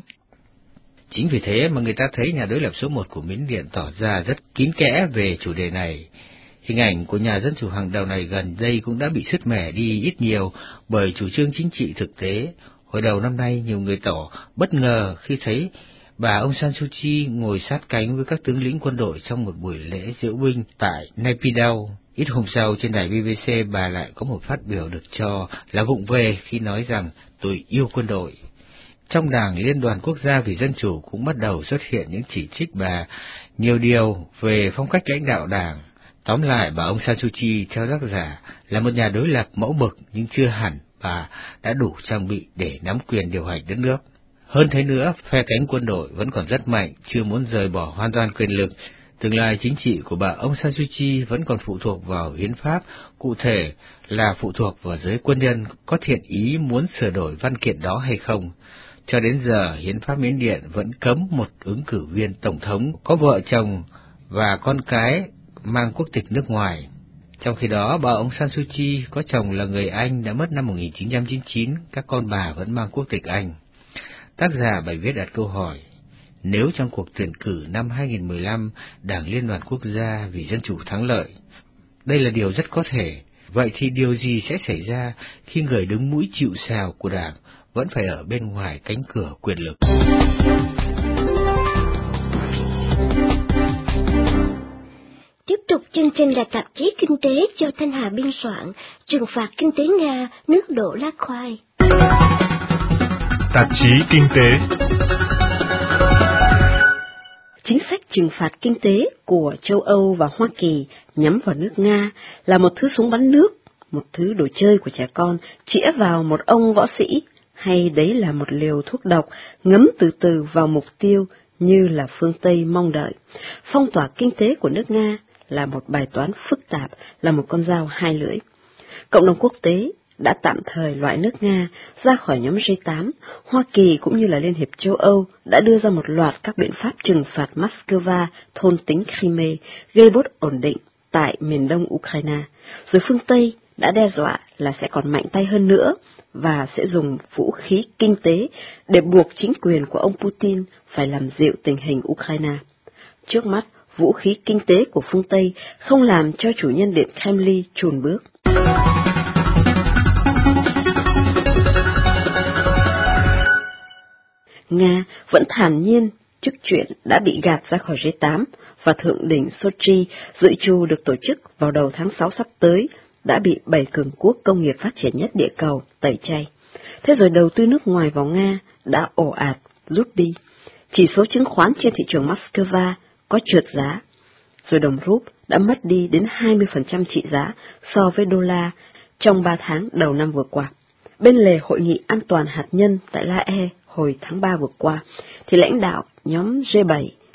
[SPEAKER 8] Chính vì thế mà người ta thấy nhà đối lập số một của Miến Điện tỏ ra rất kín kẽ về chủ đề này. Hình ảnh của nhà dân chủ hàng đầu này gần đây cũng đã bị sứt mẻ đi ít nhiều bởi chủ trương chính trị thực tế. Hồi đầu năm nay, nhiều người tỏ bất ngờ khi thấy bà Aung San Suu Kyi ngồi sát cánh với các tướng lĩnh quân đội trong một buổi lễ diễu binh tại Naypyidaw. Ít hôm sau, trên đài bê bê xê, bà lại có một phát biểu được cho là vụng về khi nói rằng tôi yêu quân đội. Trong Đảng Liên đoàn Quốc gia vì Dân chủ cũng bắt đầu xuất hiện những chỉ trích bà nhiều điều về phong cách lãnh đạo đảng. Tóm lại, bà Aung San Suu Kyi theo tác giả là một nhà đối lập mẫu mực, nhưng chưa hẳn bà đã đủ trang bị để nắm quyền điều hành đất nước. Hơn thế nữa, phe cánh quân đội vẫn còn rất mạnh, chưa muốn rời bỏ hoàn toàn quyền lực. Tương lai chính trị của bà Aung San Suu Kyi vẫn còn phụ thuộc vào hiến pháp, cụ thể là phụ thuộc vào giới quân nhân có thiện ý muốn sửa đổi văn kiện đó hay không. Cho đến giờ, hiến pháp Miến Điện vẫn cấm một ứng cử viên tổng thống có vợ chồng và con cái mang quốc tịch nước ngoài. Trong khi đó, bà Aung San Suu Kyi có chồng là người Anh đã mất năm một nghìn chín trăm chín mươi chín, các con bà vẫn mang quốc tịch Anh. Tác giả bài viết đặt câu hỏi, nếu trong cuộc tuyển cử năm hai nghìn không trăm mười lăm, Đảng Liên đoàn Quốc gia vì Dân chủ thắng lợi, đây là điều rất có thể, vậy thì điều gì sẽ xảy ra khi người đứng mũi chịu sào của Đảng vẫn phải ở bên ngoài cánh cửa quyền lực?
[SPEAKER 2] Tiếp tục chương trình là tạp chí Kinh tế do Thanh Hà biên soạn, trừng phạt kinh tế Nga, nước đổ lá khoai.
[SPEAKER 9] Tạp chí Kinh tế.
[SPEAKER 7] Chính sách trừng phạt kinh tế của châu Âu và Hoa Kỳ nhắm vào nước Nga là một thứ súng bắn nước, một thứ đồ chơi của trẻ con chĩa vào một ông võ sĩ, hay đấy là một liều thuốc độc ngấm từ từ vào mục tiêu như là phương Tây mong đợi. Phong tỏa kinh tế của nước Nga là một bài toán phức tạp, là một con dao hai lưỡi. Cộng đồng quốc tế đã tạm thời loại nước Nga ra khỏi nhóm G tám, Hoa Kỳ cũng như là Liên hiệp châu Âu đã đưa ra một loạt các biện pháp trừng phạt Moscow thôn tính Crimea, gây bất ổn định tại miền đông Ukraine, rồi phương Tây đã đe dọa là sẽ còn mạnh tay hơn nữa và sẽ dùng vũ khí kinh tế để buộc chính quyền của ông Putin phải làm dịu tình hình Ukraine. Trước mắt, vũ khí kinh tế của phương Tây không làm cho chủ nhân Điện Kremlin chùn bước. Nga vẫn thản nhiên trước chuyện đã bị gạt ra khỏi G tám và thượng đỉnh Sochi dự trù được tổ chức vào đầu tháng sáu sắp tới đã bị bảy cường quốc công nghiệp phát triển nhất địa cầu tẩy chay. Thế rồi đầu tư nước ngoài vào Nga đã ồ ạt rút đi. Chỉ số chứng khoán trên thị trường Moscow có trượt giá, rồi đồng rúp đã mất đi đến hai mươi phần trăm trị giá so với đô la trong ba tháng đầu năm vừa qua. Bên lề hội nghị an toàn hạt nhân tại La E hồi tháng ba vừa qua, thì lãnh đạo nhóm G bảy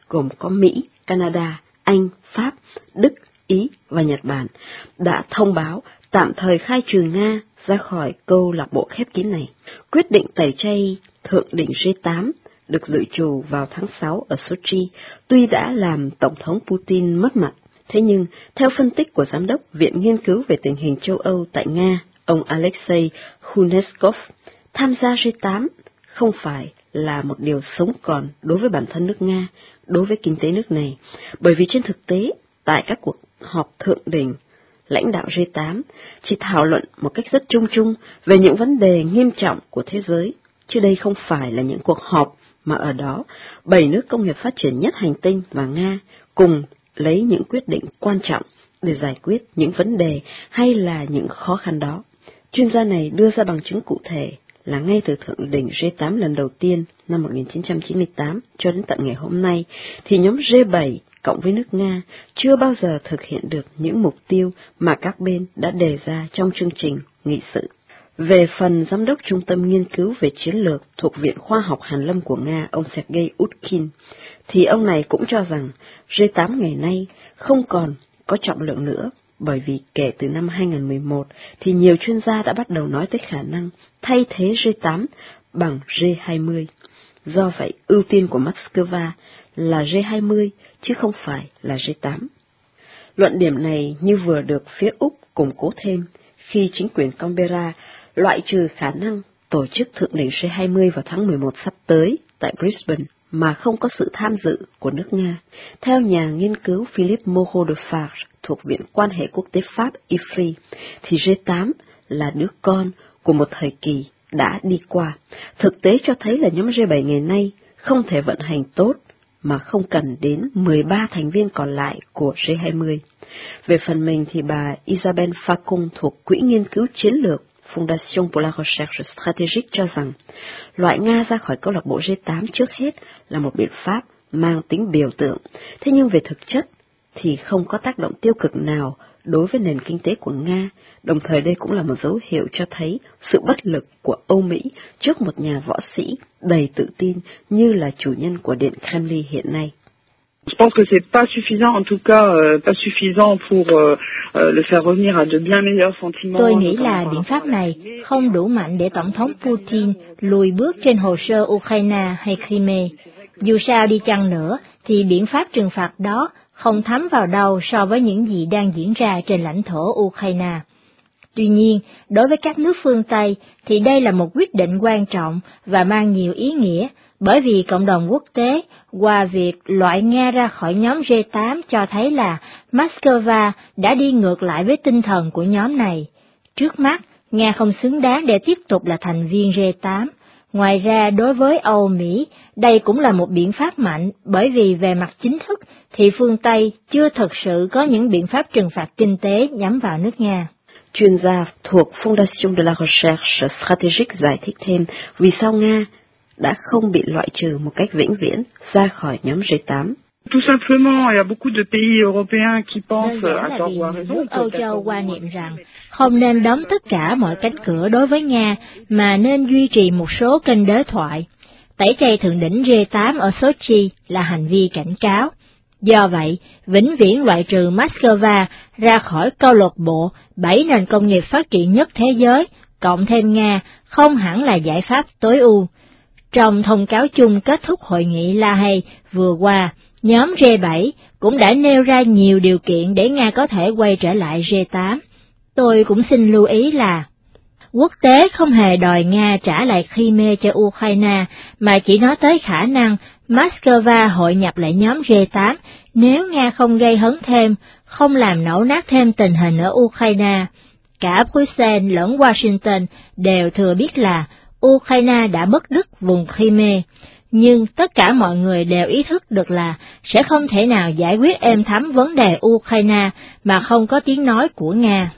[SPEAKER 7] gồm có Mỹ, Canada, Anh, Pháp, Đức, Ý và Nhật Bản, đã thông báo tạm thời khai trừ Nga ra khỏi câu lạc bộ khép kín này. Quyết định tẩy chay thượng đỉnh G tám được dự trù vào tháng sáu ở Sochi, tuy đã làm Tổng thống Putin mất mặt, thế nhưng, theo phân tích của Giám đốc Viện Nghiên cứu về tình hình châu Âu tại Nga, ông Alexei Khuneskov, tham gia G tám không phải là một điều sống còn đối với bản thân nước Nga, đối với kinh tế nước này, bởi vì trên thực tế, tại các cuộc họp thượng đỉnh, lãnh đạo G tám chỉ thảo luận một cách rất chung chung về những vấn đề nghiêm trọng của thế giới, chứ đây không phải là những cuộc họp mà ở đó bảy nước công nghiệp phát triển nhất hành tinh và Nga cùng lấy những quyết định quan trọng để giải quyết những vấn đề hay là những khó khăn đó. Chuyên gia này đưa ra bằng chứng cụ thể là ngay từ thượng đỉnh G tám lần đầu tiên năm một nghìn chín trăm chín mươi tám cho đến tận ngày hôm nay, thì nhóm G bảy cộng với nước Nga chưa bao giờ thực hiện được những mục tiêu mà các bên đã đề ra trong chương trình nghị sự. Về phần Giám đốc Trung tâm Nghiên cứu về Chiến lược thuộc Viện Khoa học Hàn lâm của Nga, ông Sergei Utkin, thì ông này cũng cho rằng G tám ngày nay không còn có trọng lượng nữa, bởi vì kể từ năm hai nghìn không trăm mười một thì nhiều chuyên gia đã bắt đầu nói tới khả năng thay thế G tám bằng G hai mươi. Do vậy, ưu tiên của Moscow là G hai mươi chứ không phải là G tám. Luận điểm này như vừa được phía Úc củng cố thêm khi chính quyền Canberra loại trừ khả năng tổ chức thượng đỉnh G hai mươi vào tháng mười một sắp tới tại Brisbane mà không có sự tham dự của nước Nga. Theo nhà nghiên cứu Philippe Moreau de Farge thuộc Viện Quan hệ Quốc tế Pháp I F R I, thì G tám là đứa con của một thời kỳ đã đi qua. Thực tế cho thấy là nhóm G bảy ngày nay không thể vận hành tốt mà không cần đến mười ba thành viên còn lại của G hai mươi. Về phần mình thì bà Isabelle Facon thuộc Quỹ Nghiên cứu Chiến lược Fondation pour la Recherche Stratégique cho rằng loại Nga ra khỏi câu lạc bộ G tám trước hết là một biện pháp mang tính biểu tượng, thế nhưng về thực chất thì không có tác động tiêu cực nào đối với nền kinh tế của Nga, đồng thời đây cũng là một dấu hiệu cho thấy sự bất lực của Âu Mỹ trước một nhà võ sĩ đầy tự tin như là chủ nhân của Điện Kremlin hiện nay.
[SPEAKER 9] Je pense que c'est pas suffisant, en tout cas euh, pas suffisant pour euh, le faire revenir à de bien meilleurs sentiments.
[SPEAKER 5] Tôi nghĩ là biện pháp này không đủ mạnh để Tổng thống Putin lùi bước trên hồ sơ Ukraine hay Crimea. Dù sao đi chăng nữa thì biện pháp trừng phạt đó không thấm vào đâu so với những gì đang diễn ra trên lãnh thổ Ukraine. Tuy nhiên, đối với các nước phương Tây thì đây là một quyết định quan trọng và mang nhiều ý nghĩa, bởi vì cộng đồng quốc tế qua việc loại Nga ra khỏi nhóm G tám cho thấy là Moscow đã đi ngược lại với tinh thần của nhóm này. Trước mắt, Nga không xứng đáng để tiếp tục là thành viên G tám. Ngoài ra, đối với Âu Mỹ, đây cũng là một biện pháp mạnh, bởi vì về mặt chính thức thì phương Tây chưa thực sự có những biện pháp trừng phạt kinh tế nhắm vào nước Nga.
[SPEAKER 7] Chuyên gia thuộc Fondation de la Recherche Stratégique giải thích thêm vì sao Nga đã không bị loại trừ một cách vĩnh viễn ra khỏi nhóm G tám.
[SPEAKER 9] Tout simplement, il y a beaucoup de pays européens qui pensent à tort ou à raison.
[SPEAKER 5] Nước Âu Châu quan niệm rằng không nên đóng tất cả mọi cánh cửa đối với Nga, mà nên duy trì một số kênh đối thoại. Tẩy chay thượng đỉnh G tám ở Sochi là hành vi cảnh cáo. Do vậy, vĩnh viễn loại trừ Moscow ra khỏi câu lạc bộ bảy nền công nghiệp phát triển nhất thế giới, cộng thêm Nga, không hẳn là giải pháp tối ưu. Trong thông cáo chung kết thúc hội nghị La Hay vừa qua, nhóm G bảy cũng đã nêu ra nhiều điều kiện để Nga có thể quay trở lại G tám. Tôi cũng xin lưu ý là quốc tế không hề đòi Nga trả lại Crimea cho Ukraine, mà chỉ nói tới khả năng Moscow hội nhập lại nhóm G tám nếu Nga không gây hấn thêm, không làm nổ nát thêm tình hình ở Ukraine. Cả Bruxelles lẫn Washington đều thừa biết là Ukraine đã mất đứt vùng Crimea, nhưng tất cả mọi người đều ý thức được là sẽ không thể nào giải quyết êm thấm vấn đề Ukraine mà không có tiếng nói của Nga.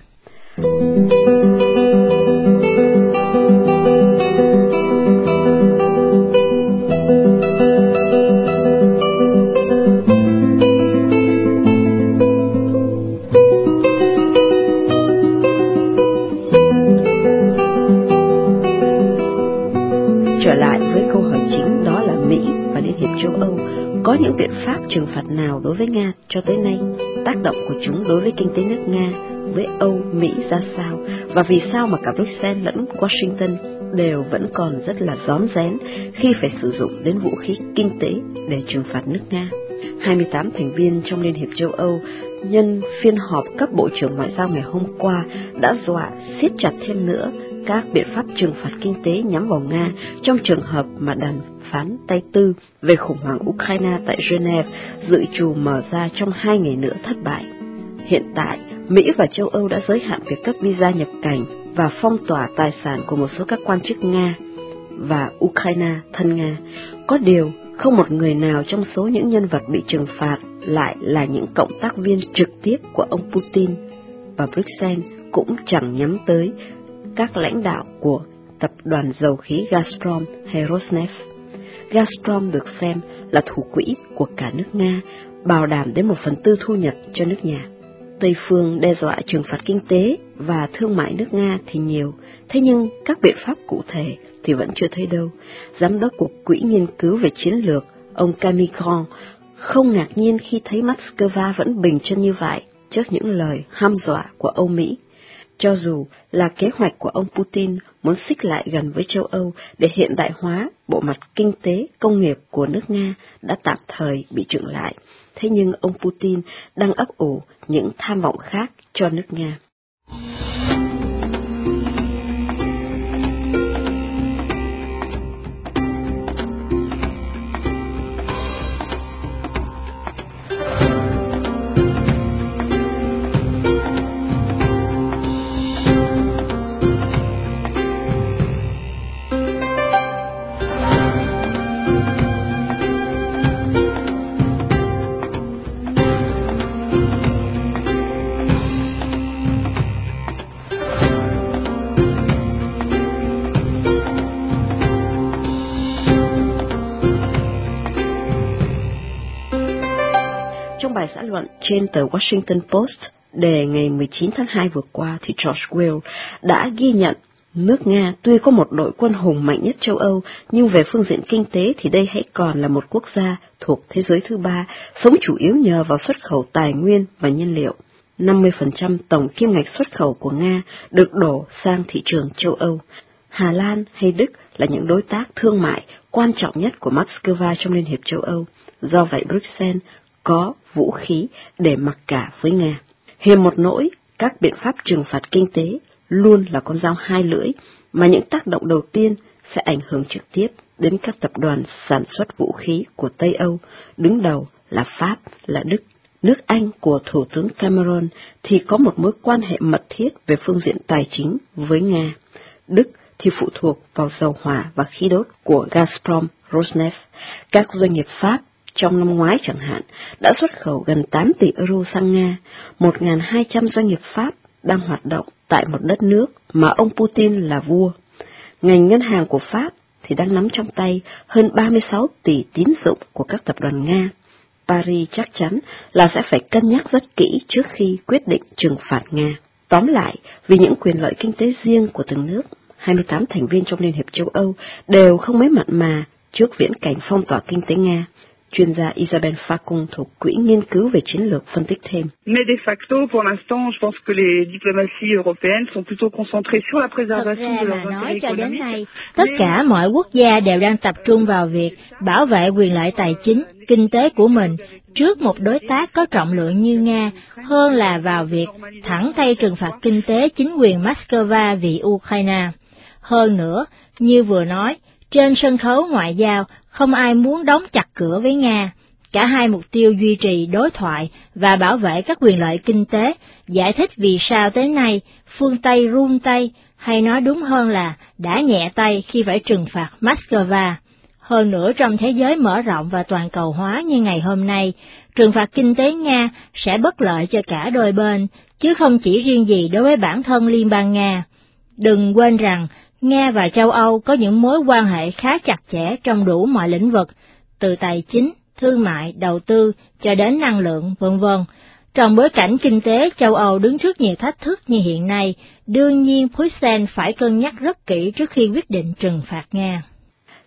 [SPEAKER 7] Trở lại với câu hỏi chính, đó là Mỹ và Liên hiệp châu Âu Âu, có những biện pháp trừng phạt nào đối với Nga cho tới nay, tác động của chúng đối với kinh tế nước Nga với Âu, Mỹ ra sao, và vì sao mà cả Bruxelles lẫn Washington đều vẫn còn rất là rón rén khi phải sử dụng đến vũ khí kinh tế để trừng phạt nước Nga. hai mươi tám thành viên trong Liên hiệp châu Âu nhân phiên họp cấp bộ trưởng ngoại giao ngày hôm qua đã dọa siết chặt thêm nữa các biện pháp trừng phạt kinh tế nhắm vào Nga trong trường hợp mà đàm phán tay tư về khủng hoảng Ukraine tại Geneva dự trù mở ra trong hai ngày nữa thất bại. Hiện tại, Mỹ và châu Âu đã giới hạn việc cấp visa nhập cảnh và phong tỏa tài sản của một số các quan chức Nga và Ukraine thân Nga. Có điều, không một người nào trong số những nhân vật bị trừng phạt lại là những cộng tác viên trực tiếp của ông Putin, và Bruxelles cũng chẳng nhắm tới các lãnh đạo của tập đoàn dầu khí Gazprom hay Rosneft. Gazprom được xem là thủ quỹ của cả nước Nga, bảo đảm đến một phần tư thu nhập cho nước nhà. Tây phương đe dọa trừng phạt kinh tế và thương mại nước Nga thì nhiều, thế nhưng các biện pháp cụ thể thì vẫn chưa thấy đâu. Giám đốc của Quỹ nghiên cứu về chiến lược, ông Camille Grand, không ngạc nhiên khi thấy Moscow vẫn bình chân như vậy trước những lời hăm dọa của Âu Mỹ. Cho dù là kế hoạch của ông Putin muốn xích lại gần với châu Âu để hiện đại hóa bộ mặt kinh tế, công nghiệp của nước Nga đã tạm thời bị chững lại, thế nhưng ông Putin đang ấp ủ những tham vọng khác cho nước Nga. Trong bài xã luận trên tờ Washington Post đề ngày mười chín tháng hai vừa qua thì George Will đã ghi nhận nước Nga tuy có một đội quân hùng mạnh nhất châu Âu, nhưng về phương diện kinh tế thì đây hãy còn là một quốc gia thuộc thế giới thứ ba, sống chủ yếu nhờ vào xuất khẩu tài nguyên và nhiên liệu. năm mươi phần trăm tổng kim ngạch xuất khẩu của Nga được đổ sang thị trường châu Âu. Hà Lan hay Đức là những đối tác thương mại quan trọng nhất của Moscow trong Liên hiệp châu Âu. Do vậy Bruxelles có vũ khí để mặc cả với Nga. Hiềm một nỗi, các biện pháp trừng phạt kinh tế luôn là con dao hai lưỡi, mà những tác động đầu tiên sẽ ảnh hưởng trực tiếp đến các tập đoàn sản xuất vũ khí của Tây Âu, đứng đầu là Pháp, là Đức. Nước Anh của Thủ tướng Cameron thì có một mối quan hệ mật thiết về phương diện tài chính với Nga. Đức thì phụ thuộc vào dầu hỏa và khí đốt của Gazprom, Rosneft. Các doanh nghiệp Pháp trong năm ngoái chẳng hạn đã xuất khẩu gần tám tỷ euro sang Nga. một nghìn hai trăm doanh nghiệp Pháp đang hoạt động tại một đất nước mà ông Putin là vua. Ngành ngân hàng của Pháp thì đang nắm trong tay hơn ba mươi sáu tỷ tín dụng của các tập đoàn Nga. Paris chắc chắn là sẽ phải cân nhắc rất kỹ trước khi quyết định trừng phạt Nga. Tóm lại, vì những quyền lợi kinh tế riêng của từng nước, hai mươi tám thành viên trong Liên hiệp châu Âu đều không mấy mặn mà trước viễn cảnh phong tỏa kinh tế Nga. Chuyên gia Isabelle Facon thuộc Quỹ nghiên cứu về chiến lược phân tích thêm.
[SPEAKER 9] Mais de facto, pour l'instant, je pense que les diplomaties européennes sont plutôt concentrées sur la préservation de leurs intérêts
[SPEAKER 5] cho đến
[SPEAKER 9] économiques.
[SPEAKER 5] nay, tất cả mọi quốc gia đều đang tập trung vào việc bảo vệ quyền lợi tài chính, kinh tế của mình trước một đối tác có trọng lượng như Nga, hơn là vào việc thẳng tay trừng phạt kinh tế chính quyền Moscow vì Ukraine. Hơn nữa, như vừa nói, trên sân khấu ngoại giao, không ai muốn đóng chặt cửa với Nga. Cả hai mục tiêu duy trì đối thoại và bảo vệ các quyền lợi kinh tế, giải thích vì sao tới nay phương Tây run tay, hay nói đúng hơn là đã nhẹ tay khi phải trừng phạt Moscow. Hơn nữa, trong thế giới mở rộng và toàn cầu hóa như ngày hôm nay, trừng phạt kinh tế Nga sẽ bất lợi cho cả đôi bên, chứ không chỉ riêng gì đối với bản thân Liên bang Nga. Đừng quên rằng, Nga và châu Âu có những mối quan hệ khá chặt chẽ trong đủ mọi lĩnh vực, từ tài chính, thương mại, đầu tư cho đến năng lượng, vân vân. Trong bối cảnh kinh tế châu Âu đứng trước nhiều thách thức như hiện nay, đương nhiên Bruxelles phải cân nhắc rất kỹ trước khi quyết định trừng phạt Nga.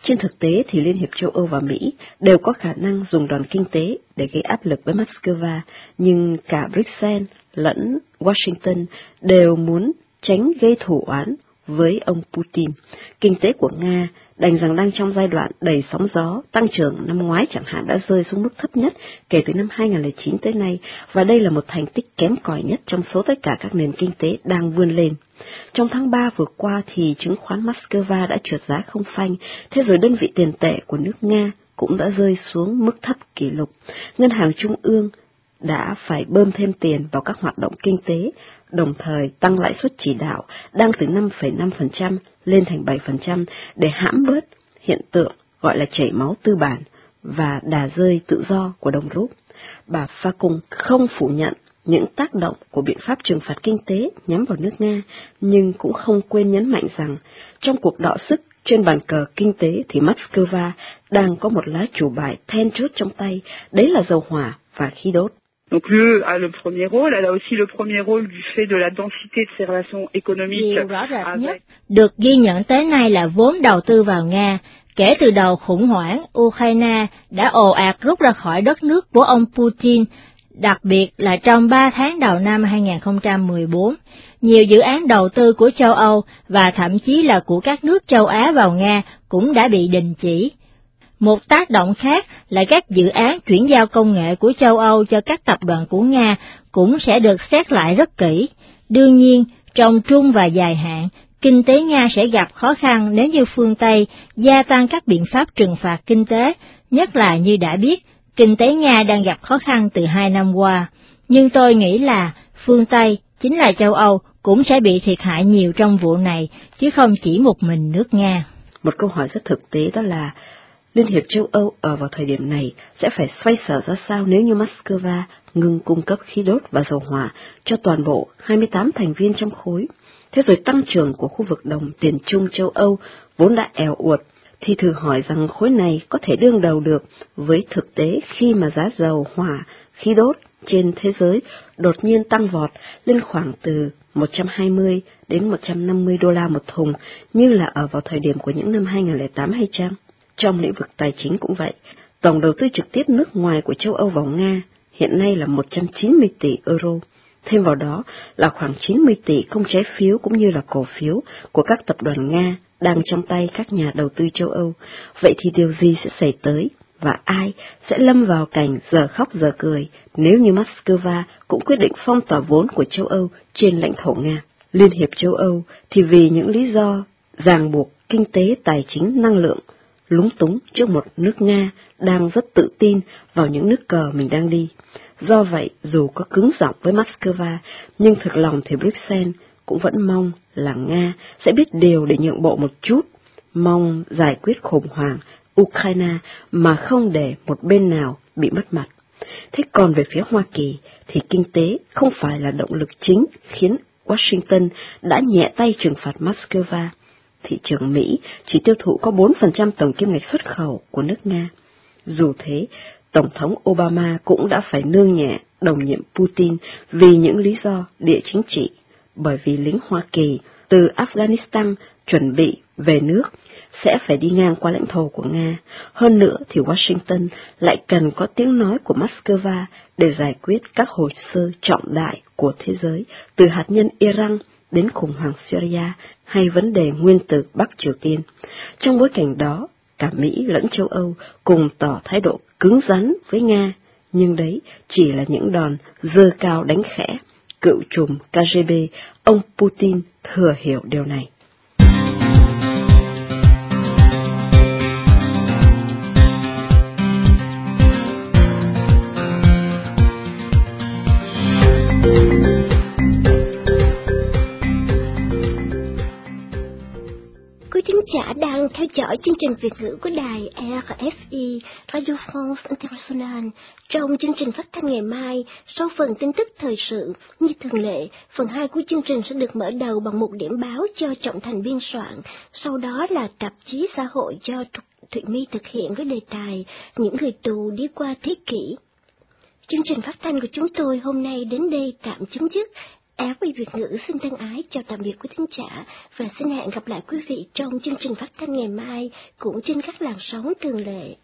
[SPEAKER 7] Trên thực tế thì Liên hiệp châu Âu và Mỹ đều có khả năng dùng đòn kinh tế để gây áp lực với Moscow, nhưng cả Bruxelles lẫn Washington đều muốn tránh gây thù oán với ông Putin. Kinh tế của Nga đành rằng đang trong giai đoạn đầy sóng gió, tăng trưởng năm ngoái chẳng hạn đã rơi xuống mức thấp nhất kể từ năm hai nghìn không trăm lẻ chín tới nay, và đây là một thành tích kém cỏi nhất trong số tất cả các nền kinh tế đang vươn lên. Trong tháng ba vừa qua thì chứng khoán Moscow đã trượt giá không phanh, thế rồi đơn vị tiền tệ của nước Nga cũng đã rơi xuống mức thấp kỷ lục. Ngân hàng Trung ương đã phải bơm thêm tiền vào các hoạt động kinh tế, đồng thời tăng lãi suất chỉ đạo đang từ năm phẩy năm phần trăm lên thành bảy phần trăm để hãm bớt hiện tượng gọi là chảy máu tư bản và đà rơi tự do của đồng rúp. Bà Facung không phủ nhận những tác động của biện pháp trừng phạt kinh tế nhắm vào nước Nga, nhưng cũng không quên nhấn mạnh rằng trong cuộc đọ sức trên bàn cờ kinh tế thì Moscow đang có một lá chủ bài then chốt trong tay, đấy là dầu hỏa và khí đốt.
[SPEAKER 9] Donc l'U E a le premier rôle, elle a aussi le premier rôle du fait de la densité de ses relations économiques.
[SPEAKER 5] Điều rõ rệt nhất được ghi nhận tới nay là vốn đầu tư vào Nga. Kể từ đầu khủng hoảng, Ukraine đã ồ ạt rút ra khỏi đất nước của ông Putin, đặc biệt là trong ba tháng đầu năm hai nghìn không trăm mười bốn. Nhiều dự án đầu tư của châu Âu và thậm chí là của các nước châu Á vào Nga cũng đã bị đình chỉ. Một tác động khác là các dự án chuyển giao công nghệ của châu Âu cho các tập đoàn của Nga cũng sẽ được xét lại rất kỹ. Đương nhiên, trong trung và dài hạn, kinh tế Nga sẽ gặp khó khăn nếu như phương Tây gia tăng các biện pháp trừng phạt kinh tế, nhất là như đã biết, kinh tế Nga đang gặp khó khăn từ hai năm qua. Nhưng tôi nghĩ là phương Tây, chính là châu Âu, cũng sẽ bị thiệt hại nhiều trong vụ này, chứ không chỉ một mình nước Nga.
[SPEAKER 7] Một câu hỏi rất thực tế đó là Liên hiệp châu Âu ở vào thời điểm này sẽ phải xoay sở ra sao nếu như Moscow ngừng cung cấp khí đốt và dầu hỏa cho toàn bộ hai mươi tám thành viên trong khối. Thế rồi tăng trưởng của khu vực đồng tiền chung châu Âu vốn đã èo uột, thì thử hỏi rằng khối này có thể đương đầu được với thực tế khi mà giá dầu hỏa, khí đốt trên thế giới đột nhiên tăng vọt lên khoảng từ một trăm hai mươi đến một trăm năm mươi đô la một thùng như là ở vào thời điểm của những năm hai nghìn không trăm lẻ tám hay chăng? Trong lĩnh vực tài chính cũng vậy, tổng đầu tư trực tiếp nước ngoài của châu Âu vào Nga hiện nay là một trăm chín mươi tỷ euro. Thêm vào đó là khoảng chín mươi tỷ công trái phiếu cũng như là cổ phiếu của các tập đoàn Nga đang trong tay các nhà đầu tư châu Âu. Vậy thì điều gì sẽ xảy tới và ai sẽ lâm vào cảnh giờ khóc giờ cười nếu như Moscow cũng quyết định phong tỏa vốn của châu Âu trên lãnh thổ Nga? Liên hiệp châu Âu thì vì những lý do ràng buộc kinh tế, tài chính, năng lượng, lúng túng trước một nước Nga đang rất tự tin vào những nước cờ mình đang đi. Do vậy, dù có cứng giọng với Moscow, nhưng thực lòng thì Bruxelles cũng vẫn mong là Nga sẽ biết điều để nhượng bộ một chút, mong giải quyết khủng hoảng Ukraine mà không để một bên nào bị mất mặt. Thế còn về phía Hoa Kỳ thì kinh tế không phải là động lực chính khiến Washington đã nhẹ tay trừng phạt Moscow. Thị trường Mỹ chỉ tiêu thụ có bốn phần trăm tổng kim ngạch xuất khẩu của nước Nga. Dù thế, Tổng thống Obama cũng đã phải nương nhẹ đồng nhiệm Putin vì những lý do địa chính trị, bởi vì lính Hoa Kỳ từ Afghanistan chuẩn bị về nước sẽ phải đi ngang qua lãnh thổ của Nga. Hơn nữa thì Washington lại cần có tiếng nói của Moscow để giải quyết các hồ sơ trọng đại của thế giới, từ hạt nhân Iran đến khủng hoảng Syria hay vấn đề nguyên tử Bắc Triều Tiên. Trong bối cảnh đó, cả Mỹ lẫn châu Âu cùng tỏ thái độ cứng rắn với Nga, nhưng đấy chỉ là những đòn giơ cao đánh khẽ. Cựu trùm K G B, ông Putin thừa hiểu điều này.
[SPEAKER 2] Giả đang theo dõi chương trình Việt ngữ của đài R F I Radio France International. Trong chương trình phát thanh ngày mai, sau phần tin tức thời sự, như thường lệ, phần hai của chương trình sẽ được mở đầu bằng một điểm báo cho Trọng Thành biên soạn, sau đó là tạp chí xã hội do Thụy My thực hiện với đề tài Những người tù đi qua thế kỷ. Chương trình phát thanh của chúng tôi hôm nay đến đây tạm chấm dứt. Á Quy Việt ngữ xin thân ái chào tạm biệt quý thính giả và xin hẹn gặp lại quý vị trong chương trình phát thanh ngày mai cũng trên các làn sóng thường lệ.